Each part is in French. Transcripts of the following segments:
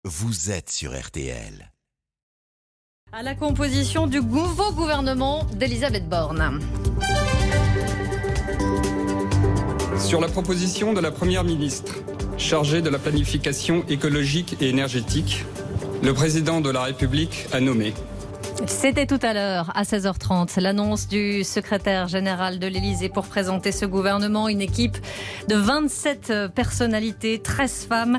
vous êtes sur RTL. À la composition du nouveau gouvernement d'Elisabeth Borne. Sur la proposition de la Première ministre, chargée de la planification écologique et énergétique, le président de la République a nommé. C'était tout à l'heure, à 16h30, l'annonce du secrétaire général de l'Élysée pour présenter ce gouvernement. Une équipe de 27 personnalités, 13 femmes,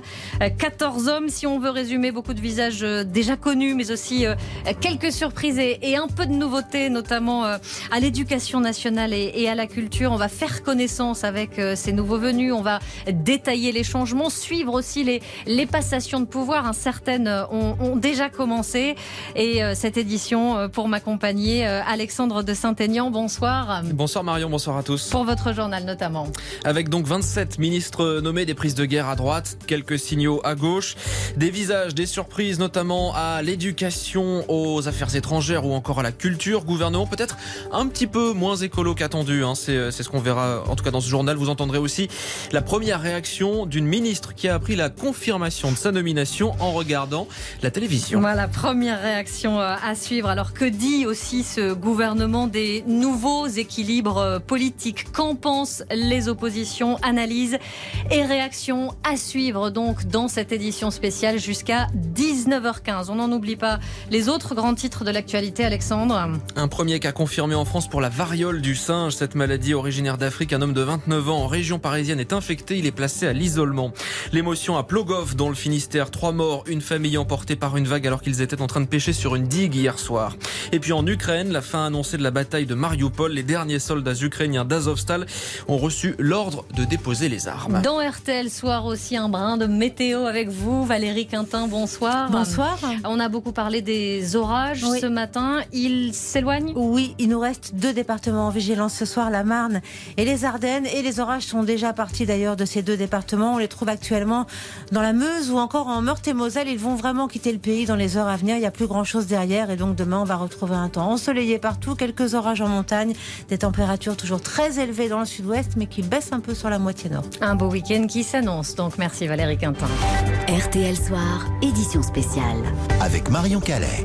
14 hommes, si on veut résumer. Beaucoup de visages déjà connus, mais aussi quelques surprises et un peu de nouveautés, notamment à l'éducation nationale et à la culture. On va faire connaissance avec ces nouveaux venus. On va détailler les changements, suivre aussi les passations de pouvoir. Certaines ont déjà commencé. Et cette édition, pour m'accompagner, Alexandre de Saint-Aignan, bonsoir. Bonsoir Marion, bonsoir à tous. Pour votre journal notamment. Avec donc 27 ministres nommés, des prises de guerre à droite, quelques signaux à gauche, des visages, des surprises notamment à l'éducation, aux affaires étrangères ou encore à la culture. Gouvernement peut-être un petit peu moins écolo qu'attendu, c'est ce qu'on verra en tout cas dans ce journal. Vous entendrez aussi la première réaction d'une ministre qui a appris la confirmation de sa nomination en regardant la télévision. Voilà, première réaction à suivre. Alors que dit aussi ce gouvernement des nouveaux équilibres politiques? Qu'en pensent les oppositions? Analyse et réaction à suivre donc dans cette édition spéciale jusqu'à 19h15. On n'en oublie pas les autres grands titres de l'actualité, Alexandre. Un premier cas confirmé en France pour la variole du singe. Cette maladie originaire d'Afrique, un homme de 29 ans en région parisienne est infecté. Il est placé à l'isolement. L'émotion à Plogoff dans le Finistère. 3 morts, une famille emportée par une vague alors qu'ils étaient en train de pêcher sur une digue hier soir. Et puis en Ukraine, la fin annoncée de la bataille de Mariupol. Les derniers soldats ukrainiens d'Azovstal ont reçu l'ordre de déposer les armes. Dans RTL Soir aussi, un brin de météo avec vous, Valérie Quintin, bonsoir. Bonsoir. On a beaucoup parlé des orages ce matin. Ils s'éloignent? Oui, il nous reste 2 départements en vigilance ce soir, la Marne et les Ardennes. Et les orages sont déjà partis d'ailleurs de ces 2 départements. On les trouve actuellement dans la Meuse ou encore en Meurthe-et-Moselle. Ils vont vraiment quitter le pays dans les heures à venir. Il n'y a plus grand-chose derrière et donc demain on va retrouver un temps ensoleillé partout, quelques orages en montagne, des températures toujours très élevées dans le sud-ouest mais qui baissent un peu sur la moitié nord. Un beau week-end qui s'annonce, donc merci Valérie Quintin. RTL Soir, édition spéciale. Avec Marion Calais.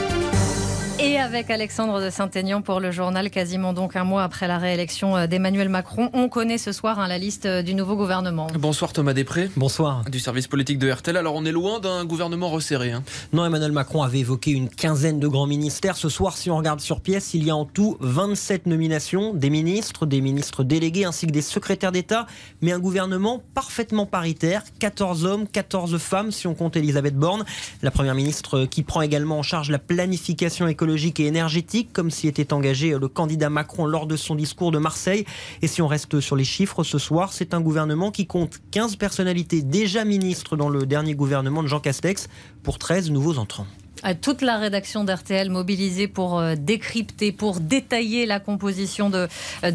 Et avec Alexandre de Saint-Aignan pour le journal, quasiment donc un mois après la réélection d'Emmanuel Macron. On connaît ce soir la liste du nouveau gouvernement. Bonsoir Thomas Després. Bonsoir. Du service politique de RTL. Alors on est loin d'un gouvernement resserré. Non, Emmanuel Macron avait évoqué une quinzaine de grands ministères. Ce soir, si on regarde sur pièce, il y a en tout 27 nominations, des ministres délégués ainsi que des secrétaires d'État. Mais un gouvernement parfaitement paritaire, 14 hommes, 14 femmes si on compte Elisabeth Borne. La première ministre qui prend également en charge la planification écologique et énergétique, comme s'y était engagé le candidat Macron lors de son discours de Marseille. Et si on reste sur les chiffres ce soir, c'est un gouvernement qui compte 15 personnalités déjà ministres dans le dernier gouvernement de Jean Castex pour 13 nouveaux entrants. Toute la rédaction d'RTL mobilisée pour décrypter, pour détailler la composition de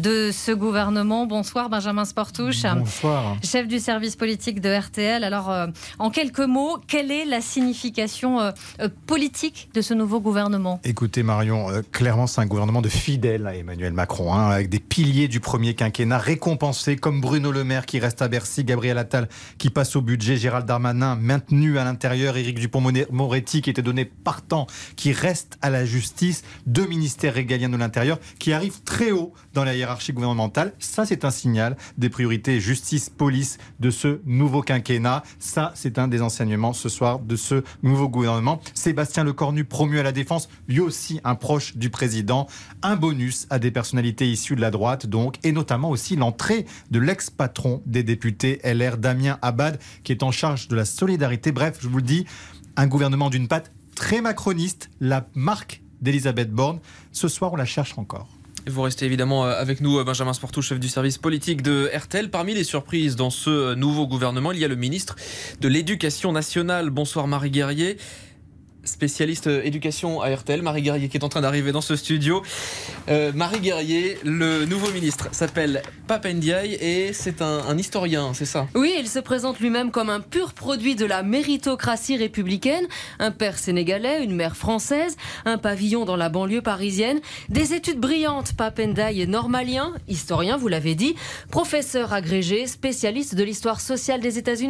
ce gouvernement. Bonsoir Benjamin Sportouche. Bonsoir. Chef du service politique de RTL. Alors, en quelques mots, quelle est la signification politique de ce nouveau gouvernement? Écoutez Marion, clairement c'est un gouvernement de fidèles à Emmanuel Macron, avec des piliers du premier quinquennat récompensés comme Bruno Le Maire qui reste à Bercy, Gabriel Attal qui passe au budget, Gérald Darmanin maintenu à l'intérieur, Éric Dupond-Moretti qui était donné partant, qui reste à la justice, 2 ministères régaliens de l'intérieur qui arrivent très haut dans la hiérarchie gouvernementale. Ça, c'est un signal des priorités justice-police de ce nouveau quinquennat. Ça, c'est un des enseignements ce soir de ce nouveau gouvernement. Sébastien Lecornu, promu à la défense, lui aussi un proche du président. Un bonus à des personnalités issues de la droite, donc, et notamment aussi l'entrée de l'ex-patron des députés LR, Damien Abad, qui est en charge de la solidarité. Bref, je vous le dis, un gouvernement d'une patte très macroniste, la marque d'Elisabeth Borne. Ce soir, on la cherche encore. Vous restez évidemment avec nous, Benjamin Sportouche, chef du service politique de RTL. Parmi les surprises dans ce nouveau gouvernement, il y a le ministre de l'Éducation nationale. Bonsoir Marie Guerrier. Spécialiste éducation à RTL, Marie Guerrier qui est en train d'arriver dans ce studio. Marie Guerrier, le nouveau ministre s'appelle Pape Ndiaye et c'est un historien, c'est ça? Oui, il se présente lui-même comme un pur produit de la méritocratie républicaine. Un père sénégalais, une mère française, un pavillon dans la banlieue parisienne. Des études brillantes, Pape Ndiaye est normalien, historien, vous l'avez dit, professeur agrégé, spécialiste de l'histoire sociale des États-Unis.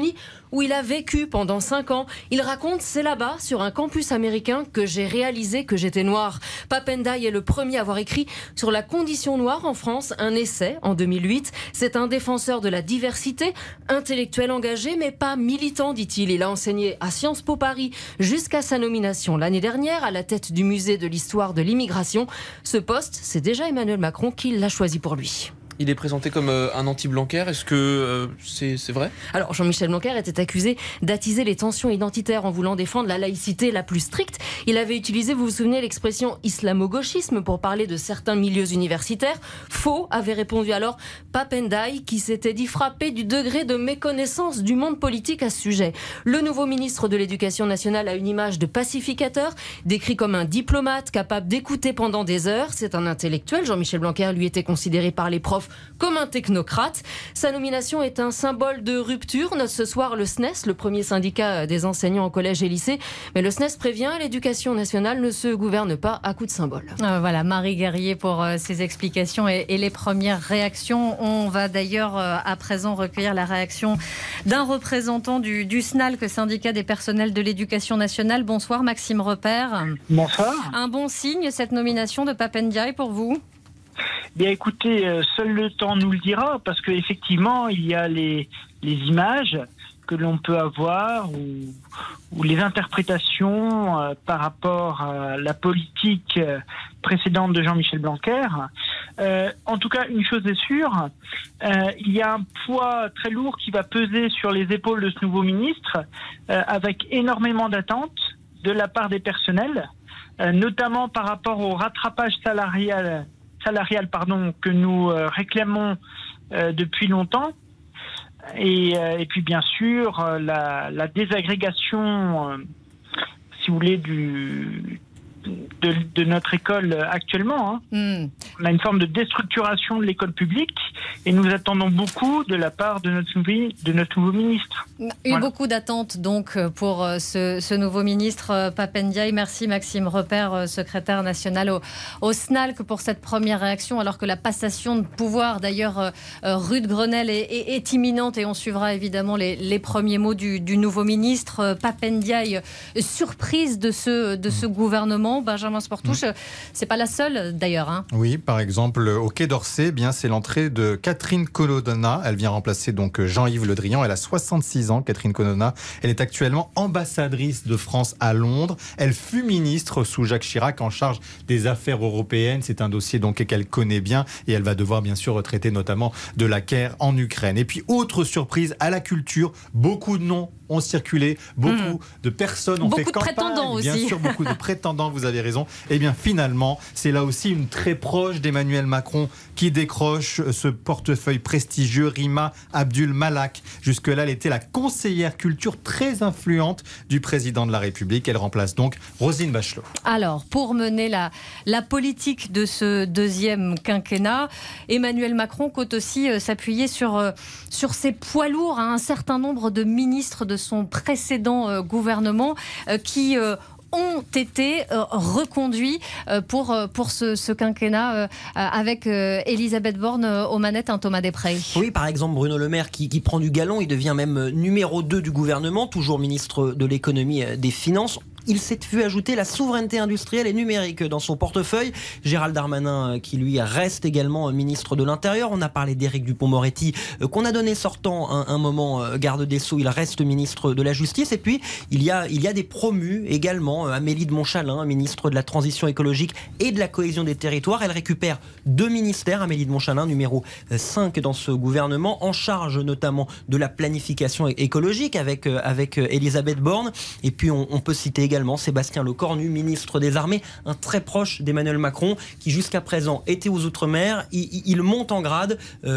où il a vécu pendant 5 ans. Il raconte, c'est là-bas, sur un campus américain, que j'ai réalisé que j'étais noir. Pap Ndiaye est le premier à avoir écrit sur la condition noire en France, un essai en 2008. C'est un défenseur de la diversité, intellectuel engagé, mais pas militant, dit-il. Il a enseigné à Sciences Po Paris jusqu'à sa nomination l'année dernière à la tête du musée de l'histoire de l'immigration. Ce poste, c'est déjà Emmanuel Macron qui l'a choisi pour lui. Il est présenté comme un anti-Blanquer. Est-ce que c'est vrai ? Alors, Jean-Michel Blanquer était accusé d'attiser les tensions identitaires en voulant défendre la laïcité la plus stricte. Il avait utilisé, vous vous souvenez, l'expression islamo-gauchisme pour parler de certains milieux universitaires. Faux, avait répondu alors Pap Ndiaye, qui s'était dit frappé du degré de méconnaissance du monde politique à ce sujet. Le nouveau ministre de l'Éducation nationale a une image de pacificateur, décrit comme un diplomate capable d'écouter pendant des heures. C'est un intellectuel. Jean-Michel Blanquer, lui, était considéré par les profs comme un technocrate. Sa nomination est un symbole de rupture. Note ce soir le SNES, le premier syndicat des enseignants en collège et lycée. Mais le SNES prévient, l'éducation nationale ne se gouverne pas à coups de symboles. Voilà, Marie Guerrier pour ses explications et les premières réactions. On va d'ailleurs à présent recueillir la réaction d'un représentant du SNALC, syndicat des personnels de l'éducation nationale. Bonsoir Maxime Repère. Bonsoir. Un bon signe, cette nomination de Pap Ndiaye pour vous ? Bien écoutez, seul le temps nous le dira, parce qu'effectivement, il y a les images que l'on peut avoir ou les interprétations par rapport à la politique précédente de Jean-Michel Blanquer. En tout cas, une chose est sûre, il y a un poids très lourd qui va peser sur les épaules de ce nouveau ministre, avec énormément d'attentes de la part des personnels, notamment par rapport au rattrapage salarial que nous réclamons depuis longtemps. Et puis bien sûr la désagrégation, si vous voulez, de notre école actuellement. On a une forme de déstructuration de l'école publique et nous attendons beaucoup de la part de notre nouveau ministre. Beaucoup d'attentes donc pour ce nouveau ministre Pap Ndiaye. Merci Maxime Repère, secrétaire national au SNALC, pour cette première réaction, alors que la passation de pouvoir d'ailleurs rue de Grenelle est imminente et on suivra évidemment les premiers mots du nouveau ministre. Pap Ndiaye, surprise de ce gouvernement. Benjamin Sportouche, c'est pas la seule d'ailleurs. Hein. Oui, par exemple au Quai d'Orsay, c'est l'entrée de Catherine Colonna. Elle vient remplacer donc Jean-Yves Le Drian. Elle a 66 ans, Catherine Colonna. Elle est actuellement ambassadrice de France à Londres. Elle fut ministre sous Jacques Chirac en charge des affaires européennes. C'est un dossier donc qu'elle connaît bien et elle va devoir bien sûr traiter notamment de la guerre en Ukraine. Et puis autre surprise à la culture, beaucoup de noms ont circulé, beaucoup de personnes ont fait campagne. Beaucoup de prétendants aussi. Bien sûr, beaucoup de prétendants, vous avez raison. Et bien finalement, c'est là aussi une très proche d'Emmanuel Macron qui décroche ce portefeuille prestigieux, Rima Abdul Malak. Jusque-là, elle était la conseillère culture très influente du président de la République. Elle remplace donc Roselyne Bachelot. Alors, pour mener la politique de ce deuxième quinquennat, Emmanuel Macron compte aussi s'appuyer sur ses poids lourds, un certain nombre de ministres de son précédent gouvernement qui ont été reconduits pour ce quinquennat avec Elisabeth Borne aux manettes, Thomas Després. Oui, par exemple Bruno Le Maire qui prend du galon, il devient même numéro 2 du gouvernement, toujours ministre de l'économie et des finances. Il s'est vu ajouter la souveraineté industrielle et numérique dans son portefeuille. Gérald Darmanin, qui lui reste également ministre de l'Intérieur. On a parlé d'Éric Dupond-Moretti, qu'on a donné sortant un moment garde des Sceaux. Il reste ministre de la Justice. Et puis, il y a des promus également. Amélie de Montchalin, ministre de la Transition écologique et de la cohésion des territoires. Elle récupère 2 ministères. Amélie de Montchalin, numéro 5 dans ce gouvernement, en charge notamment de la planification écologique avec Elisabeth Borne. Et puis, on peut citer également Sébastien Lecornu, ministre des Armées, un très proche d'Emmanuel Macron, qui jusqu'à présent était aux Outre-mer. Il monte en grade,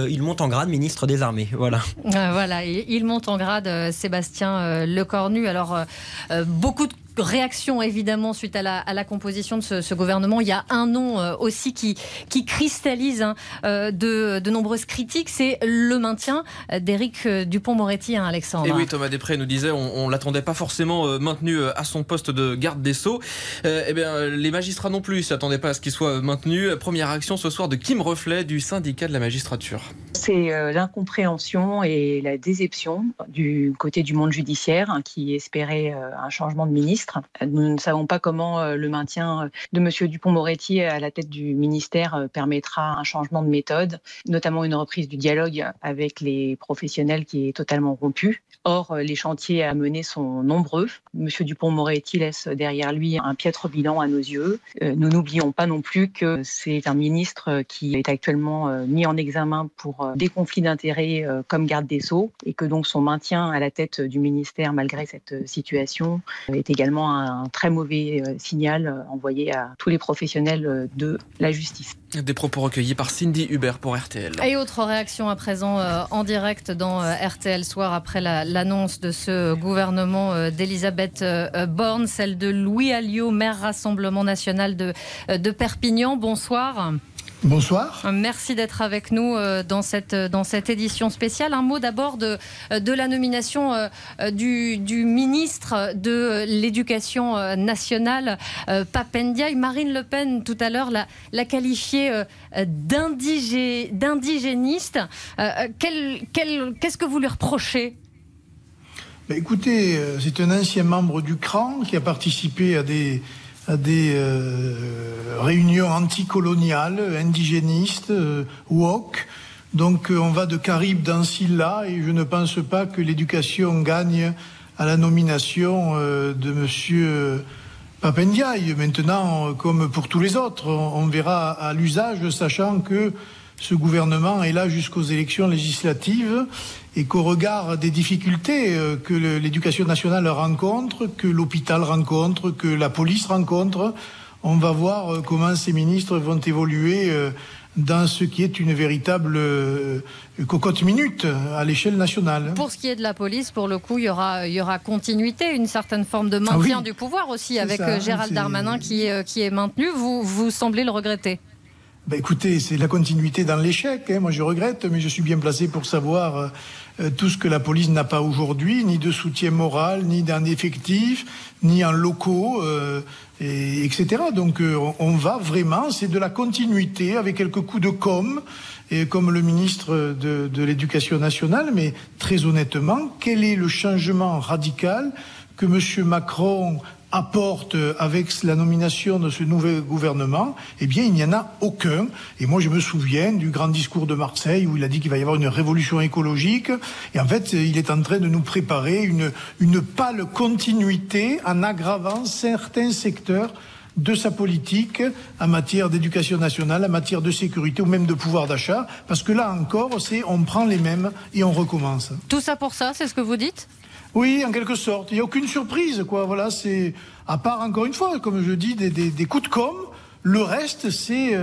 ministre des Armées. Voilà, il monte en grade, Sébastien Lecornu. Alors, beaucoup de réaction évidemment suite à la composition de ce gouvernement. Il y a un nom aussi qui cristallise de nombreuses critiques, c'est le maintien d'Éric Dupond-Moretti, Alexandre. Et oui, Thomas Després nous disait, on l'attendait pas forcément maintenu à son poste de garde des Sceaux. Les magistrats non plus s'attendaient pas à ce qu'il soit maintenu. Première réaction ce soir de Kim Reflet du syndicat de la magistrature. C'est l'incompréhension et la déception du côté du monde judiciaire qui espérait un changement de ministre. Nous ne savons pas comment le maintien de M. Dupond-Moretti à la tête du ministère permettra un changement de méthode, notamment une reprise du dialogue avec les professionnels qui est totalement rompu. Or, les chantiers à mener sont nombreux. M. Dupond-Moretti laisse derrière lui un piètre bilan à nos yeux. Nous n'oublions pas non plus que c'est un ministre qui est actuellement mis en examen pour des conflits d'intérêts comme garde des Sceaux et que donc son maintien à la tête du ministère malgré cette situation est également un très mauvais signal envoyé à tous les professionnels de la justice. Des propos recueillis par Cindy Hubert pour RTL. Et autre réaction à présent en direct dans RTL Soir après l'annonce de ce gouvernement d'Elisabeth Borne, celle de Louis Alliot, maire Rassemblement National de Perpignan. Bonsoir. Bonsoir. Merci d'être avec nous dans cette édition spéciale. Un mot d'abord de la nomination du ministre de l'Éducation nationale, Pape Ndiaye. Marine Le Pen, tout à l'heure, l'a qualifié d'indigéniste. Qu'est-ce que vous lui reprochez ? Écoutez, c'est un ancien membre du CRAN qui a participé à des réunions anticoloniales, indigénistes, woke. Donc on va de Caribe dans Silla et je ne pense pas que l'éducation gagne à la nomination de monsieur Pape Ndiaye. Maintenant, comme pour tous les autres, on verra à l'usage, sachant que ce gouvernement est là jusqu'aux élections législatives et qu'au regard des difficultés que l'éducation nationale rencontre, que l'hôpital rencontre, que la police rencontre, on va voir comment ces ministres vont évoluer dans ce qui est une véritable cocotte-minute à l'échelle nationale. Pour ce qui est de la police, pour le coup, il y aura continuité, une certaine forme de maintien du pouvoir aussi, avec Gérald Darmanin qui est maintenu. Vous semblez le regretter. Écoutez, c'est la continuité dans l'échec. Moi, je regrette, mais je suis bien placé pour savoir tout ce que la police n'a pas aujourd'hui, ni de soutien moral, ni d'un effectif, ni en locaux, etc. Donc, on va vraiment, c'est de la continuité avec quelques coups de com', et comme le ministre de l'Éducation nationale. Mais très honnêtement, quel est le changement radical que M. Macron apporte avec la nomination de ce nouvel gouvernement? Eh bien, il n'y en a aucun. Et moi, je me souviens du grand discours de Marseille où il a dit qu'il va y avoir une révolution écologique. Et en fait, il est en train de nous préparer une pâle continuité en aggravant certains secteurs de sa politique en matière d'éducation nationale, en matière de sécurité ou même de pouvoir d'achat. Parce que là encore, on prend les mêmes et on recommence. Tout ça pour ça, c'est ce que vous dites ? Oui, en quelque sorte. Il n'y a aucune surprise, quoi. Voilà, c'est, à part, encore une fois, comme je dis, des coups de com', le reste, c'est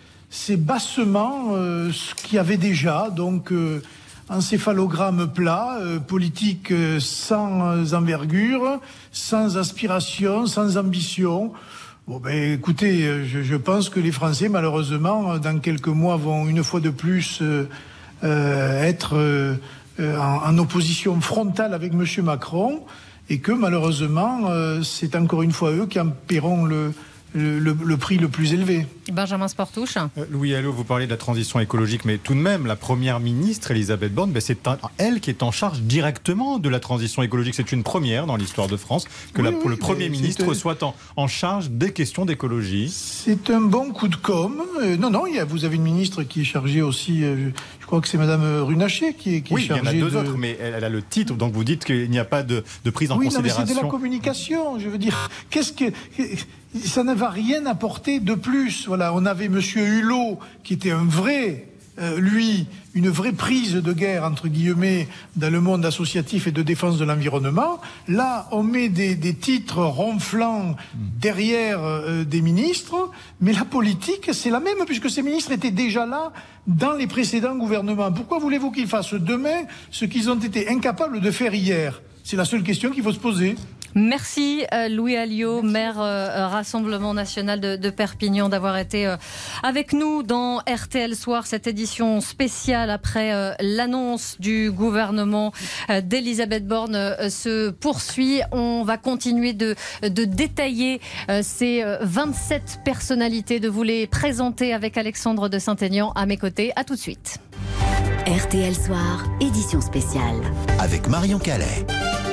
bassement ce qu'il y avait déjà. Donc, encéphalogramme plat, politique sans envergure, sans aspiration, sans ambition. Bon, écoutez, je pense que les Français, malheureusement, dans quelques mois, vont une fois de plus être en opposition frontale avec M. Macron et que malheureusement c'est encore une fois eux qui en paieront le prix le plus élevé. Benjamin Sportouche. Louis Alliot, vous parlez de la transition écologique, mais tout de même, la première ministre, Elisabeth Borne, c'est elle qui est en charge directement de la transition écologique. C'est une première dans l'histoire de France que le Premier ministre soit en charge des questions d'écologie. C'est un bon coup de com'. Non, vous avez une ministre qui est chargée aussi, je crois que c'est Madame Runacher qui est chargée. Oui, il y en a deux autres, mais elle a le titre, donc vous dites qu'il n'y a pas de prise en considération. Oui, c'est de la communication, je veux dire. Ça ne va rien apporter de plus. Voilà, on avait Monsieur Hulot qui était une vraie prise de guerre entre guillemets dans le monde associatif et de défense de l'environnement. Là, on met des titres ronflants derrière des ministres, mais la politique c'est la même puisque ces ministres étaient déjà là dans les précédents gouvernements. Pourquoi voulez-vous qu'ils fassent demain ce qu'ils ont été incapables de faire hier ? C'est la seule question qu'il faut se poser. Merci Louis Alliot, maire Rassemblement National de Perpignan, d'avoir été avec nous dans RTL Soir. Cette édition spéciale après l'annonce du gouvernement d'Elisabeth Borne se poursuit. On va continuer de détailler ces 27 personnalités, de vous les présenter avec Alexandre de Saint-Aignan à mes côtés. À tout de suite. RTL Soir, édition spéciale. Avec Marion Calais.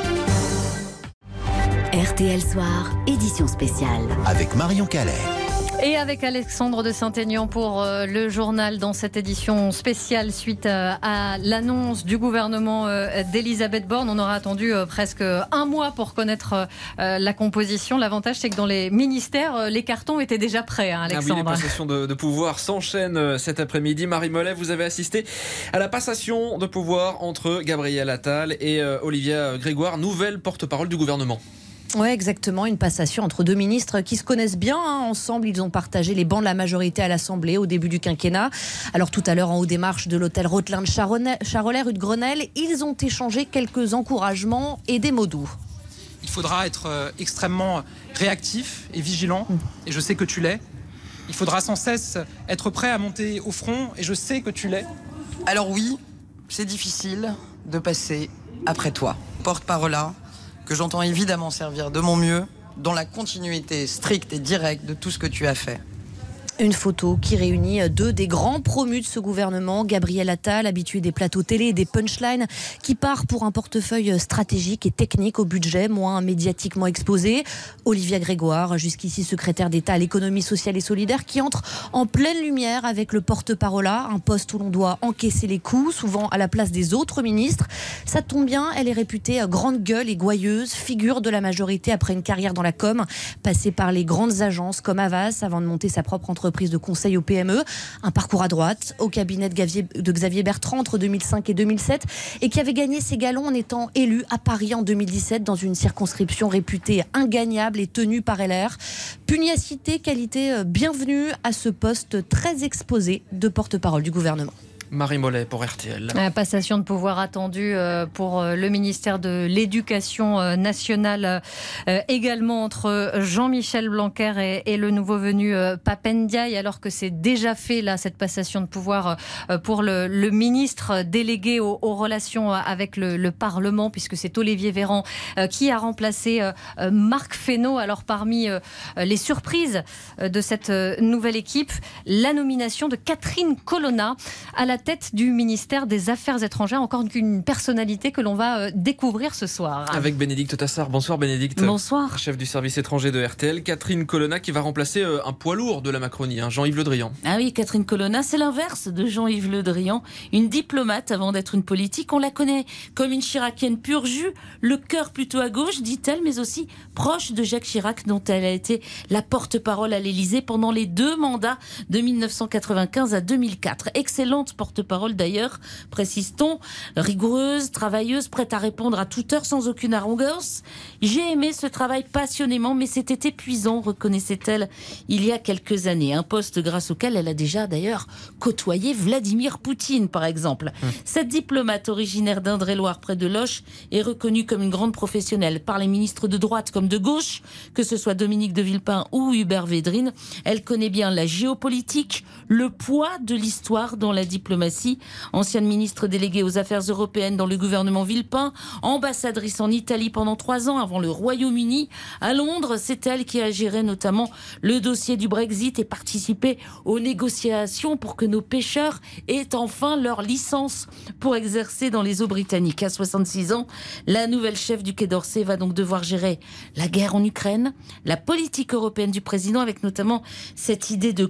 RTL Soir, édition spéciale. Avec Marion Calais. Et avec Alexandre de Saint-Aignan pour le journal dans cette édition spéciale suite à l'annonce du gouvernement d'Elisabeth Borne. On aura attendu presque un mois pour connaître la composition. L'avantage, c'est que dans les ministères, les cartons étaient déjà prêts, hein, Alexandre. Ah oui, les passations de pouvoir s'enchaînent cet après-midi. Marie Mollet, vous avez assisté à la passation de pouvoir entre Gabriel Attal et Olivia Grégoire, nouvelle porte-parole du gouvernement. Oui, exactement. Une passation entre deux ministres qui se connaissent bien. Ensemble, ils ont partagé les bancs de la majorité à l'Assemblée au début du quinquennat. Alors tout à l'heure, en haut des marches de l'hôtel Rotelein-Charolais, rue de Grenelle, ils ont échangé quelques encouragements et des mots doux. Il faudra être extrêmement réactif et vigilant, et je sais que tu l'es. Il faudra sans cesse être prêt à monter au front, et je sais que tu l'es. Alors oui, c'est difficile de passer après toi. Porte-parole que j'entends évidemment servir de mon mieux dans la continuité stricte et directe de tout ce que tu as fait. Une photo qui réunit deux des grands promus de ce gouvernement. Gabriel Attal, habitué des plateaux télé et des punchlines, qui part pour un portefeuille stratégique et technique au budget moins médiatiquement exposé. Olivia Grégoire, jusqu'ici secrétaire d'État à l'économie sociale et solidaire, qui entre en pleine lumière avec le porte-parole, un poste où l'on doit encaisser les coups, souvent à la place des autres ministres. Ça tombe bien, elle est réputée grande gueule et gouailleuse, figure de la majorité après une carrière dans la com, passée par les grandes agences comme Havas avant de monter sa propre entreprise de conseil aux PME, un parcours à droite au cabinet de Xavier Bertrand entre 2005 et 2007 et qui avait gagné ses galons en étant élu à Paris en 2017 dans une circonscription réputée ingagnable et tenue par LR. Pugnacité, qualité bienvenue à ce poste très exposé de porte-parole du gouvernement. Marie Mollet pour RTL. Passation de pouvoir attendue pour le ministère de l'Éducation nationale, également entre Jean-Michel Blanquer et le nouveau venu Pape Ndiaye, alors que c'est déjà fait là, cette passation de pouvoir pour le ministre délégué aux relations avec le Parlement, puisque c'est Olivier Véran qui a remplacé Marc Fesneau. Alors parmi les surprises de cette nouvelle équipe, la nomination de Catherine Colonna à la tête du ministère des Affaires étrangères, encore une personnalité que l'on va découvrir ce soir. Avec Bénédicte Tassard. Bonsoir Bénédicte. Bonsoir. Chef du service étranger de RTL. Catherine Colonna qui va remplacer un poids lourd de la Macronie, Jean-Yves Le Drian. Ah oui, Catherine Colonna, c'est l'inverse de Jean-Yves Le Drian. Une diplomate avant d'être une politique. On la connaît comme une chiracienne pur jus, le cœur plutôt à gauche, dit-elle, mais aussi proche de Jacques Chirac, dont elle a été la porte-parole à l'Élysée pendant les 2 mandats de 1995 à 2004. Excellente porte-parole d'ailleurs, précise-t-on, rigoureuse, travailleuse, prête à répondre à toute heure sans aucune arrogance. J'ai aimé ce travail passionnément, mais c'était épuisant, reconnaissait-elle il y a quelques années. Un poste grâce auquel elle a déjà d'ailleurs côtoyé Vladimir Poutine, par exemple. Cette diplomate originaire d'Indre-et-Loire près de Loches est reconnue comme une grande professionnelle par les ministres de droite comme de gauche, que ce soit Dominique de Villepin ou Hubert Védrine. Elle connaît bien la géopolitique, le poids de l'histoire dans la diplomatie. Ancienne ministre déléguée aux affaires européennes dans le gouvernement Villepin, ambassadrice en Italie pendant 3 ans avant le Royaume-Uni. À Londres, c'est elle qui a géré notamment le dossier du Brexit et participé aux négociations pour que nos pêcheurs aient enfin leur licence pour exercer dans les eaux britanniques. À 66 ans, la nouvelle chef du Quai d'Orsay va donc devoir gérer la guerre en Ukraine, la politique européenne du président, avec notamment cette idée de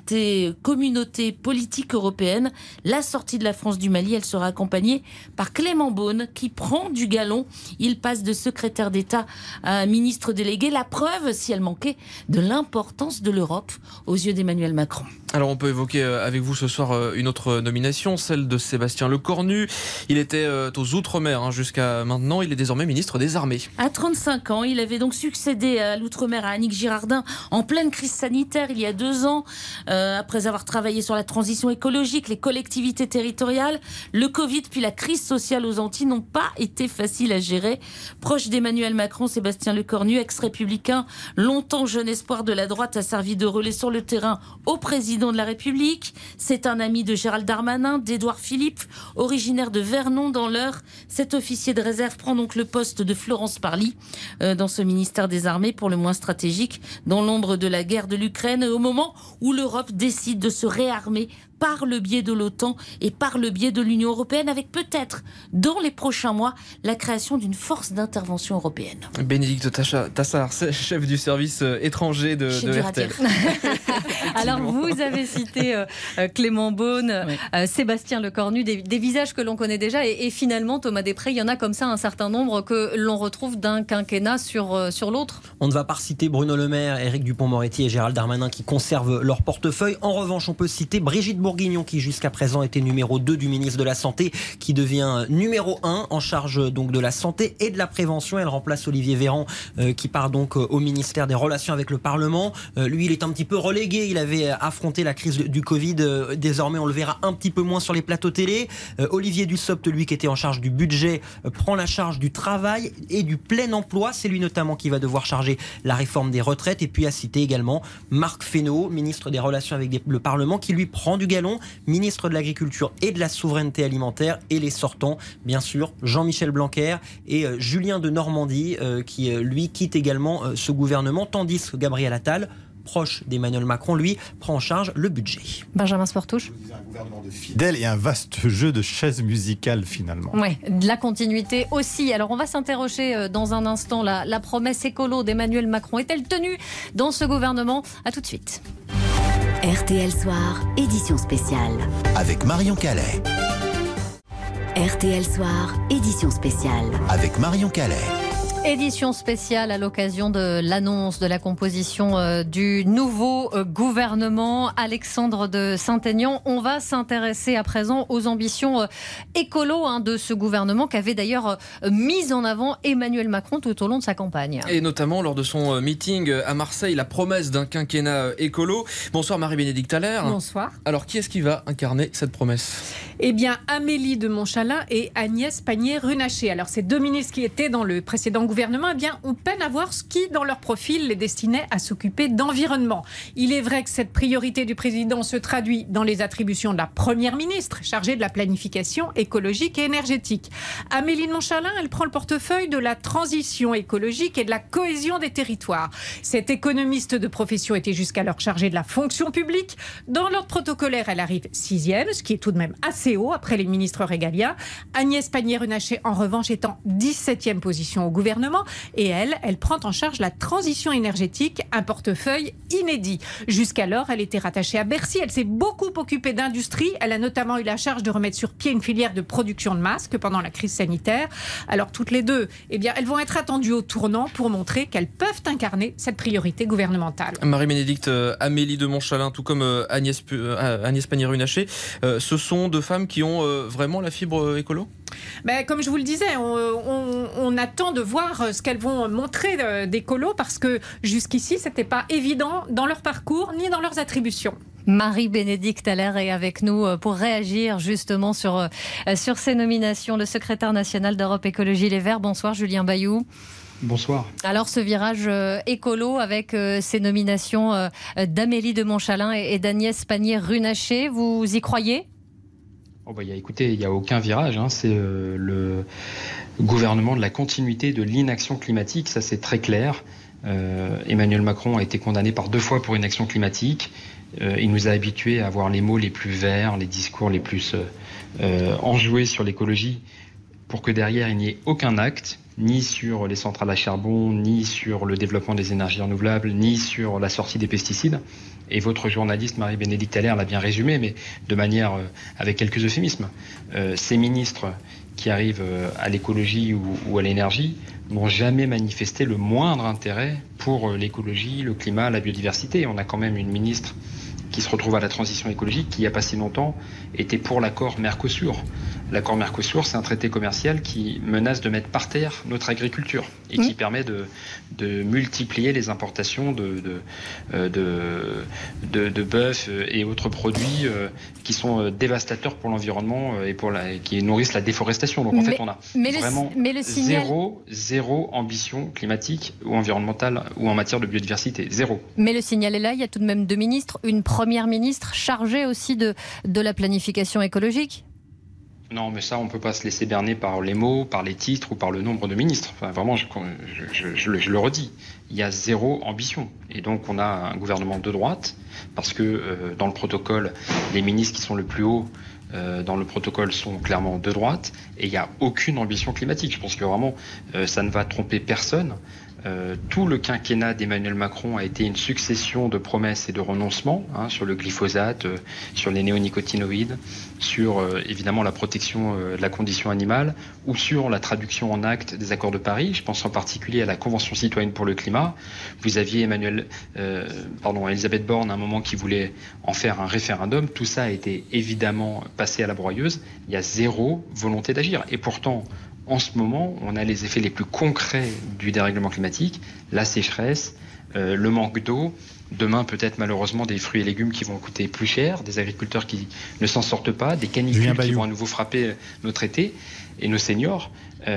communauté politique européenne. La sortie de la France du Mali, elle sera accompagnée par Clément Beaune qui prend du galon. Il passe de secrétaire d'État à ministre délégué. La preuve, si elle manquait, de l'importance de l'Europe aux yeux d'Emmanuel Macron. Alors on peut évoquer avec vous ce soir une autre nomination, celle de Sébastien Lecornu. Il était aux Outre-mer jusqu'à maintenant. Il est désormais ministre des Armées. À 35 ans, il avait donc succédé à l'Outre-mer à Annick Girardin en pleine crise sanitaire il y a 2 ans. Après avoir travaillé sur la transition écologique, les collectivités collectivités territoriales. Le Covid puis la crise sociale aux Antilles n'ont pas été faciles à gérer. Proche d'Emmanuel Macron, Sébastien Lecornu, ex-républicain, longtemps jeune espoir de la droite, a servi de relais sur le terrain au président de la République. C'est un ami de Gérald Darmanin, d'Édouard Philippe, originaire de Vernon dans l'Eure. Cet officier de réserve prend donc le poste de Florence Parly dans ce ministère des Armées, pour le moins stratégique, dans l'ombre de la guerre de l'Ukraine, au moment où l'Europe décide de se réarmer par le biais de l'OTAN et par le biais de l'Union européenne, avec peut-être, dans les prochains mois, la création d'une force d'intervention européenne. Bénédicte Tassard, chef du service étranger de RTL. Alors, vous avez cité Clément Beaune, Sébastien Lecornu, des visages que l'on connaît déjà. Et finalement, Thomas Després, il y en a comme ça un certain nombre que l'on retrouve d'un quinquennat sur l'autre. On ne va pas citer Bruno Le Maire, Éric Dupond-Moretti et Gérald Darmanin qui conservent leur portefeuille. En revanche, on peut citer Brigitte Bourguignon, qui jusqu'à présent était numéro 2 du ministre de la Santé, qui devient numéro 1 en charge donc de la santé et de la prévention. Elle remplace Olivier Véran, qui part donc au ministère des Relations avec le Parlement. Lui, il est un petit peu relégué. Il avait affronté la crise du Covid. Désormais, on le verra un petit peu moins sur les plateaux télé. Olivier Dussopt, lui qui était en charge du budget, prend la charge du travail et du plein emploi. C'est lui notamment qui va devoir charger la réforme des retraites. Et puis à citer également Marc Fesneau, ministre des Relations avec le Parlement, qui lui prend du galon, ministre de l'Agriculture et de la Souveraineté alimentaire. Et les sortants, bien sûr, Jean-Michel Blanquer et Julien de Normandie, qui lui quitte également ce gouvernement, tandis que Gabriel Attal, proche d'Emmanuel Macron, lui, prend en charge le budget. Benjamin Sportouche. Un gouvernement de fidèles et un vaste jeu de chaises musicales finalement. Oui, de la continuité aussi. Alors on va s'interroger dans un instant. La promesse écolo d'Emmanuel Macron est-elle tenue dans ce gouvernement? À tout de suite. RTL Soir, édition spéciale. Avec Marion Calais. RTL Soir, édition spéciale. Avec Marion Calais. Édition spéciale à l'occasion de l'annonce de la composition du nouveau gouvernement. Alexandre de Saint-Aignan, on va s'intéresser à présent aux ambitions écolo de ce gouvernement qu'avait d'ailleurs mis en avant Emmanuel Macron tout au long de sa campagne. Et notamment lors de son meeting à Marseille, la promesse d'un quinquennat écolo. Bonsoir Marie-Bénédicte Allaire. Bonsoir. Alors qui est-ce qui va incarner cette promesse? Eh bien Amélie de Montchalin et Agnès Pannier-Runacher. Alors ces deux ministres qui étaient dans le précédent gouvernement, eh bien, on peine à voir ce qui, dans leur profil, les destinait à s'occuper d'environnement. Il est vrai que cette priorité du président se traduit dans les attributions de la première ministre, chargée de la planification écologique et énergétique. Amélie de Montchalin, elle prend le portefeuille de la transition écologique et de la cohésion des territoires. Cette économiste de profession était jusqu'alors chargée de la fonction publique. Dans l'ordre protocolaire, elle arrive 6e, ce qui est tout de même assez haut après les ministres régaliens. Agnès Pannier-Runacher, en revanche, est en 17e position au gouvernement. Et elle prend en charge la transition énergétique, un portefeuille inédit. Jusqu'alors, elle était rattachée à Bercy. Elle s'est beaucoup occupée d'industrie. Elle a notamment eu la charge de remettre sur pied une filière de production de masques pendant la crise sanitaire. Alors toutes les deux, eh bien, elles vont être attendues au tournant pour montrer qu'elles peuvent incarner cette priorité gouvernementale. Marie-Bénédicte, Amélie de Montchalin, tout comme Agnès Pannier-Runacher, ce sont deux femmes qui ont vraiment la fibre écolo? Comme je vous le disais, on attend de voir ce qu'elles vont montrer d'écolo parce que jusqu'ici, ce n'était pas évident dans leur parcours ni dans leurs attributions. Marie-Bénédicte Allaire est avec nous pour réagir justement sur ces nominations. Le secrétaire national d'Europe Écologie Les Verts. Bonsoir Julien Bayou. Bonsoir. Alors ce virage écolo avec ces nominations d'Amélie de Montchalin et d'Agnès Pannier-Runacher, vous y croyez ? Écoutez, il n'y a aucun virage. C'est le gouvernement de la continuité de l'inaction climatique. Ça, c'est très clair. Emmanuel Macron a été condamné par 2 fois pour inaction climatique. Il nous a habitués à avoir les mots les plus verts, les discours les plus enjoués sur l'écologie, pour que derrière, il n'y ait aucun acte, ni sur les centrales à charbon, ni sur le développement des énergies renouvelables, ni sur la sortie des pesticides. Et votre journaliste Marie-Bénédicte Allaire l'a bien résumé, mais de manière avec quelques euphémismes. Ces ministres qui arrivent à l'écologie ou à l'énergie n'ont jamais manifesté le moindre intérêt pour l'écologie, le climat, la biodiversité. On a quand même une ministre qui se retrouve à la transition écologique qui, il n'y a pas si longtemps, était pour l'accord Mercosur. L'accord Mercosur, c'est un traité commercial qui menace de mettre par terre notre agriculture et qui permet de multiplier les importations de bœuf et autres produits qui sont dévastateurs pour l'environnement et qui nourrissent la déforestation. Donc en fait, on a vraiment zéro ambition climatique ou environnementale ou en matière de biodiversité. Zéro. Mais le signal est là, il y a tout de même 2 ministres, une première ministre chargée aussi de la planification écologique. Non, mais ça, on ne peut pas se laisser berner par les mots, par les titres ou par le nombre de ministres. Enfin, vraiment, je le redis, il y a zéro ambition. Et donc, on a un gouvernement de droite, parce que dans le protocole, les ministres qui sont le plus haut dans le protocole sont clairement de droite, et il n'y a aucune ambition climatique. Je pense que vraiment, ça ne va tromper personne. Tout le quinquennat d'Emmanuel Macron a été une succession de promesses et de renoncements sur le glyphosate, sur les néonicotinoïdes, sur évidemment la protection de la condition animale ou sur la traduction en actes des accords de Paris. Je pense en particulier à la Convention citoyenne pour le climat. Vous aviez Elisabeth Borne à un moment qui voulait en faire un référendum. Tout ça a été évidemment passé à la broyeuse. Il y a zéro volonté d'agir. Et pourtant, en ce moment, on a les effets les plus concrets du dérèglement climatique, la sécheresse, le manque d'eau, demain peut-être malheureusement des fruits et légumes qui vont coûter plus cher, des agriculteurs qui ne s'en sortent pas, des canicules qui vont à nouveau frapper notre été et nos seniors.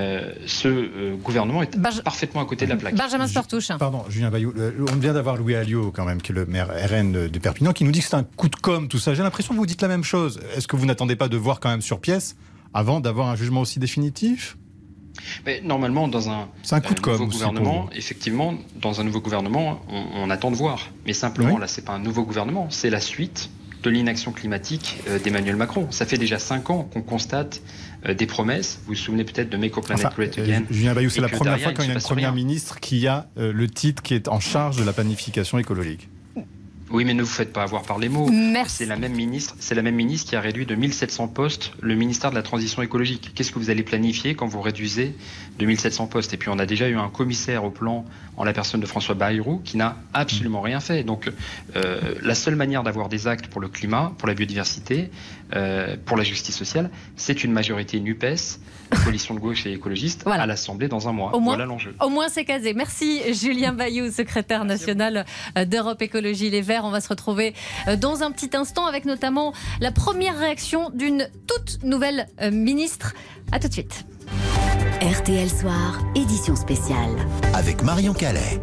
Ce gouvernement est parfaitement à côté de la plaque. Benjamin Sportouche. Pardon, Julien Bayou, on vient d'avoir Louis Alliot quand même, qui est le maire RN de Perpignan, qui nous dit que c'est un coup de com', tout ça. J'ai l'impression que vous dites la même chose. Est-ce que vous n'attendez pas de voir quand même sur pièce avant d'avoir un jugement aussi définitif? Mais normalement, dans un nouveau gouvernement, effectivement, dans un nouveau gouvernement, on attend de voir. Mais simplement, là, c'est pas un nouveau gouvernement, c'est la suite de l'inaction climatique d'Emmanuel Macron. Ça fait déjà 5 ans qu'on constate des promesses. Vous vous souvenez peut-être de Make Our Planet Great Again. Julien Bayou, c'est la première fois qu'il y a une première ministre qui a le titre qui est en charge de la planification écologique. Oui, mais ne vous faites pas avoir par les mots. Merci. C'est la même ministre qui a réduit de 1700 postes le ministère de la Transition écologique. Qu'est-ce que vous allez planifier quand vous réduisez de 1700 postes? Et puis on a déjà eu un commissaire au plan en la personne de François Bayrou qui n'a absolument rien fait. Donc la seule manière d'avoir des actes pour le climat, pour la biodiversité, pour la justice sociale, c'est une majorité NUPES, coalition de gauche et écologiste, à l'Assemblée dans un mois. Voilà l'enjeu. Au moins c'est casé. Merci Julien Bayou, secrétaire national d'Europe Écologie Les Verts. On va se retrouver dans un petit instant avec notamment la première réaction d'une toute nouvelle ministre. À tout de suite. RTL Soir, édition spéciale. Avec Marion Calais.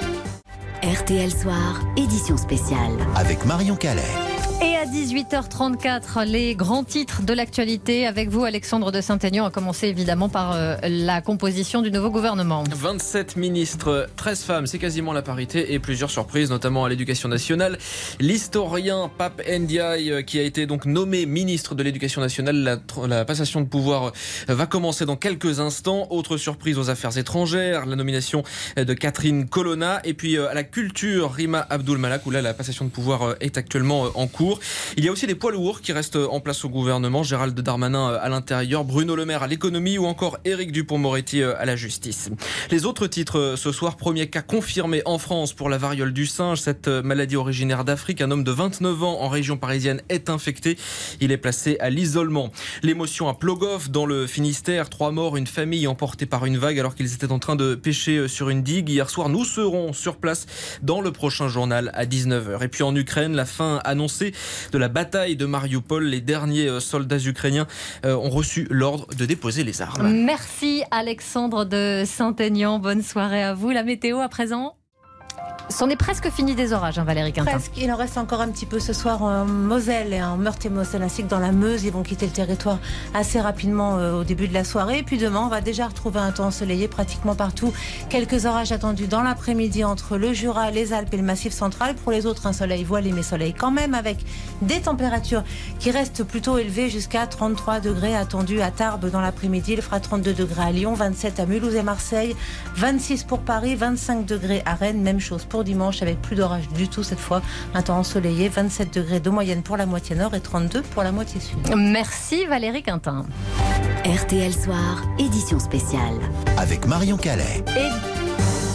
RTL Soir, édition spéciale. Avec Marion Calais. Et à 18h34, les grands titres de l'actualité avec vous, Alexandre de Saint-Aignan, à commencer évidemment par la composition du nouveau gouvernement. 27 ministres, 13 femmes, c'est quasiment la parité et plusieurs surprises, notamment à l'éducation nationale. L'historien Pape Ndiaye, qui a été donc nommé ministre de l'éducation nationale, la passation de pouvoir va commencer dans quelques instants. Autre surprise aux affaires étrangères, la nomination de Catherine Colonna. Et puis à la culture, Rima Abdul Malak, où là la passation de pouvoir est actuellement en cours. Il y a aussi des poids lourds qui restent en place au gouvernement. Gérald Darmanin à l'intérieur, Bruno Le Maire à l'économie ou encore Éric Dupond-Moretti à la justice. Les autres titres ce soir, premier cas confirmé en France pour la variole du singe. Cette maladie originaire d'Afrique, un homme de 29 ans en région parisienne est infecté. Il est placé à l'isolement. L'émotion à Plogoff dans le Finistère. 3 morts, une famille emportée par une vague alors qu'ils étaient en train de pêcher sur une digue. Hier soir, nous serons sur place dans le prochain journal à 19h. Et puis en Ukraine, la fin annoncée de la bataille de Mariupol. Les derniers soldats ukrainiens ont reçu l'ordre de déposer les armes. Merci Alexandre de Saint-Aignan. Bonne soirée à vous. La météo à présent. C'en est presque fini des orages, Valérie Quintin. Presque. Il en reste encore un petit peu ce soir en Moselle et en Meurthe-et-Moselle ainsi que dans la Meuse. Ils vont quitter le territoire assez rapidement au début de la soirée. Et puis demain, on va déjà retrouver un temps ensoleillé pratiquement partout. Quelques orages attendus dans l'après-midi entre le Jura, les Alpes et le Massif central. Pour les autres, un soleil voilé mais soleil quand même, avec des températures qui restent plutôt élevées jusqu'à 33 degrés attendus à Tarbes dans l'après-midi. Il fera 32 degrés à Lyon, 27 à Mulhouse et Marseille, 26 pour Paris, 25 degrés à Rennes. Même chose pour dimanche avec plus d'orage du tout cette fois, un temps ensoleillé, 27 degrés de moyenne pour la moitié nord et 32 pour la moitié sud. Merci Valérie Quintin. RTL Soir, édition spéciale. Avec Marion Calais. Et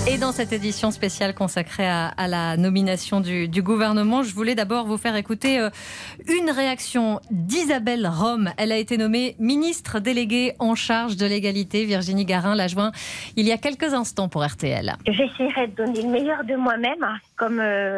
Et dans cette édition spéciale consacrée à la nomination du gouvernement, je voulais d'abord vous faire écouter une réaction d'Isabelle Rome. Elle a été nommée ministre déléguée en charge de l'égalité. Virginie Garin l'a joint il y a quelques instants pour RTL. J'essaierai de donner le meilleur de moi-même, comme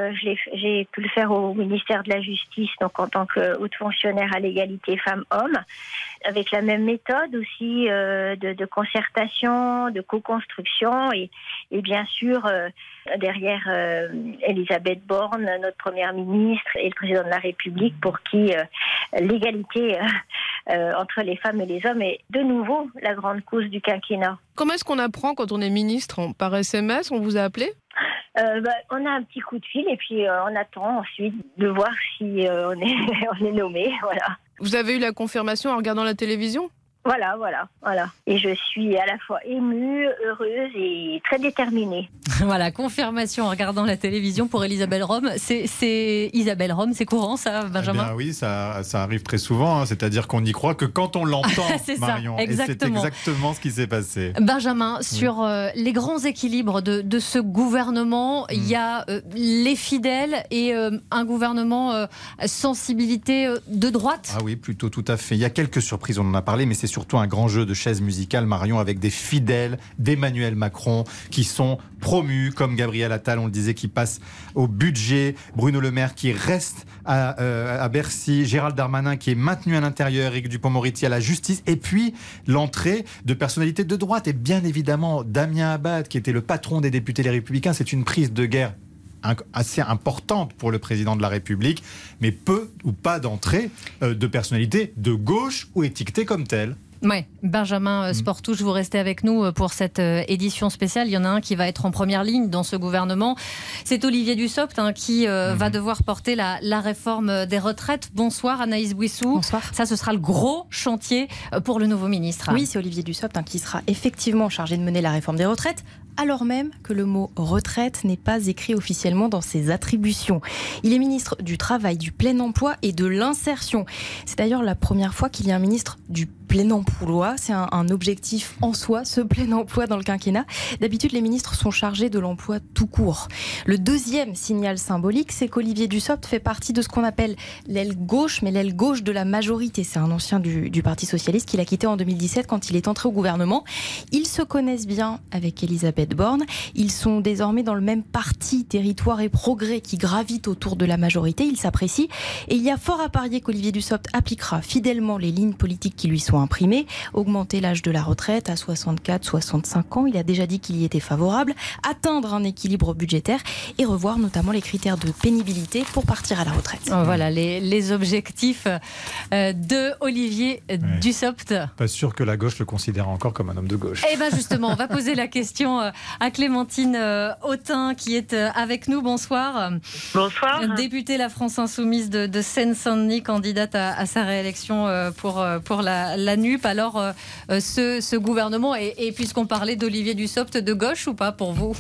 j'ai pu le faire au ministère de la Justice, donc en tant que haute fonctionnaire à l'égalité femmes-hommes, avec la même méthode aussi de concertation, de co-construction et bien sûr derrière Elisabeth Borne, notre première ministre, et le président de la République, pour qui l'égalité entre les femmes et les hommes est de nouveau la grande cause du quinquennat. Comment est-ce qu'on apprend quand on est ministre? Par SMS, on vous a appelé? On a un petit coup de fil et puis on attend ensuite de voir si on est nommé. Voilà. Vous avez eu la confirmation en regardant la télévision? Voilà. Et je suis à la fois émue, heureuse et très déterminée. Voilà, confirmation en regardant la télévision pour Isabelle Rome. C'est Isabelle Rome, c'est courant ça, Benjamin? Oui, ça arrive très souvent. C'est-à-dire qu'on n'y croit que quand on l'entend, Marion. Exactement. Et c'est exactement ce qui s'est passé. Benjamin, sur les grands équilibres de ce gouvernement, il y a les fidèles et un gouvernement sensibilité de droite. Ah oui, plutôt tout à fait. Il y a quelques surprises, on en a parlé, mais c'est surtout un grand jeu de chaises musicales, Marion, avec des fidèles d'Emmanuel Macron qui sont promus, comme Gabriel Attal, on le disait, qui passe au budget, Bruno Le Maire qui reste à Bercy, Gérald Darmanin qui est maintenu à l'intérieur, Éric Dupond-Moretti à la justice, et puis l'entrée de personnalités de droite, et bien évidemment Damien Abad qui était le patron des députés Les Républicains. C'est une prise de guerre assez importante pour le président de la République, mais peu ou pas d'entrée de personnalités de gauche ou étiquetées comme telles. Ouais, Benjamin Sportouche, vous restez avec nous pour cette édition spéciale. Il y en a un qui va être en première ligne dans ce gouvernement. C'est Olivier Dussopt qui va devoir porter la réforme des retraites. Bonsoir Anaïs Bouissou. Bonsoir. Ça, ce sera le gros chantier pour le nouveau ministre. Oui, c'est Olivier Dussopt qui sera effectivement chargé de mener la réforme des retraites, alors même que le mot retraite n'est pas écrit officiellement dans ses attributions. Il est ministre du Travail, du Plein Emploi et de l'Insertion. C'est d'ailleurs la première fois qu'il y a un ministre du Plein Emploi. C'est un objectif en soi, ce plein emploi dans le quinquennat. D'habitude, les ministres sont chargés de l'emploi tout court. Le deuxième signal symbolique, c'est qu'Olivier Dussopt fait partie de ce qu'on appelle l'aile gauche, mais l'aile gauche de la majorité. C'est un ancien du Parti Socialiste qu'il a quitté en 2017 quand il est entré au gouvernement. Ils se connaissent bien avec Elisabeth Borne. Ils sont désormais dans le même parti, Territoire et Progrès, qui gravite autour de la majorité. Ils s'apprécient. Et il y a fort à parier qu'Olivier Dussopt appliquera fidèlement les lignes politiques qui lui sont imprimées. Augmenter l'âge de la retraite à 64-65 ans. Il a déjà dit qu'il y était favorable. Atteindre un équilibre budgétaire et revoir notamment les critères de pénibilité pour partir à la retraite. Voilà les objectifs de Olivier Dussopt. Pas sûr que la gauche le considère encore comme un homme de gauche. Eh bien justement, on va poser la question à Clémentine Autain qui est avec nous. Bonsoir. Bonsoir. Députée La France Insoumise de Seine-Saint-Denis, candidate à sa réélection pour la NUP. Alors, ce gouvernement, et puisqu'on parlait d'Olivier Dussopt, de gauche ou pas pour vous?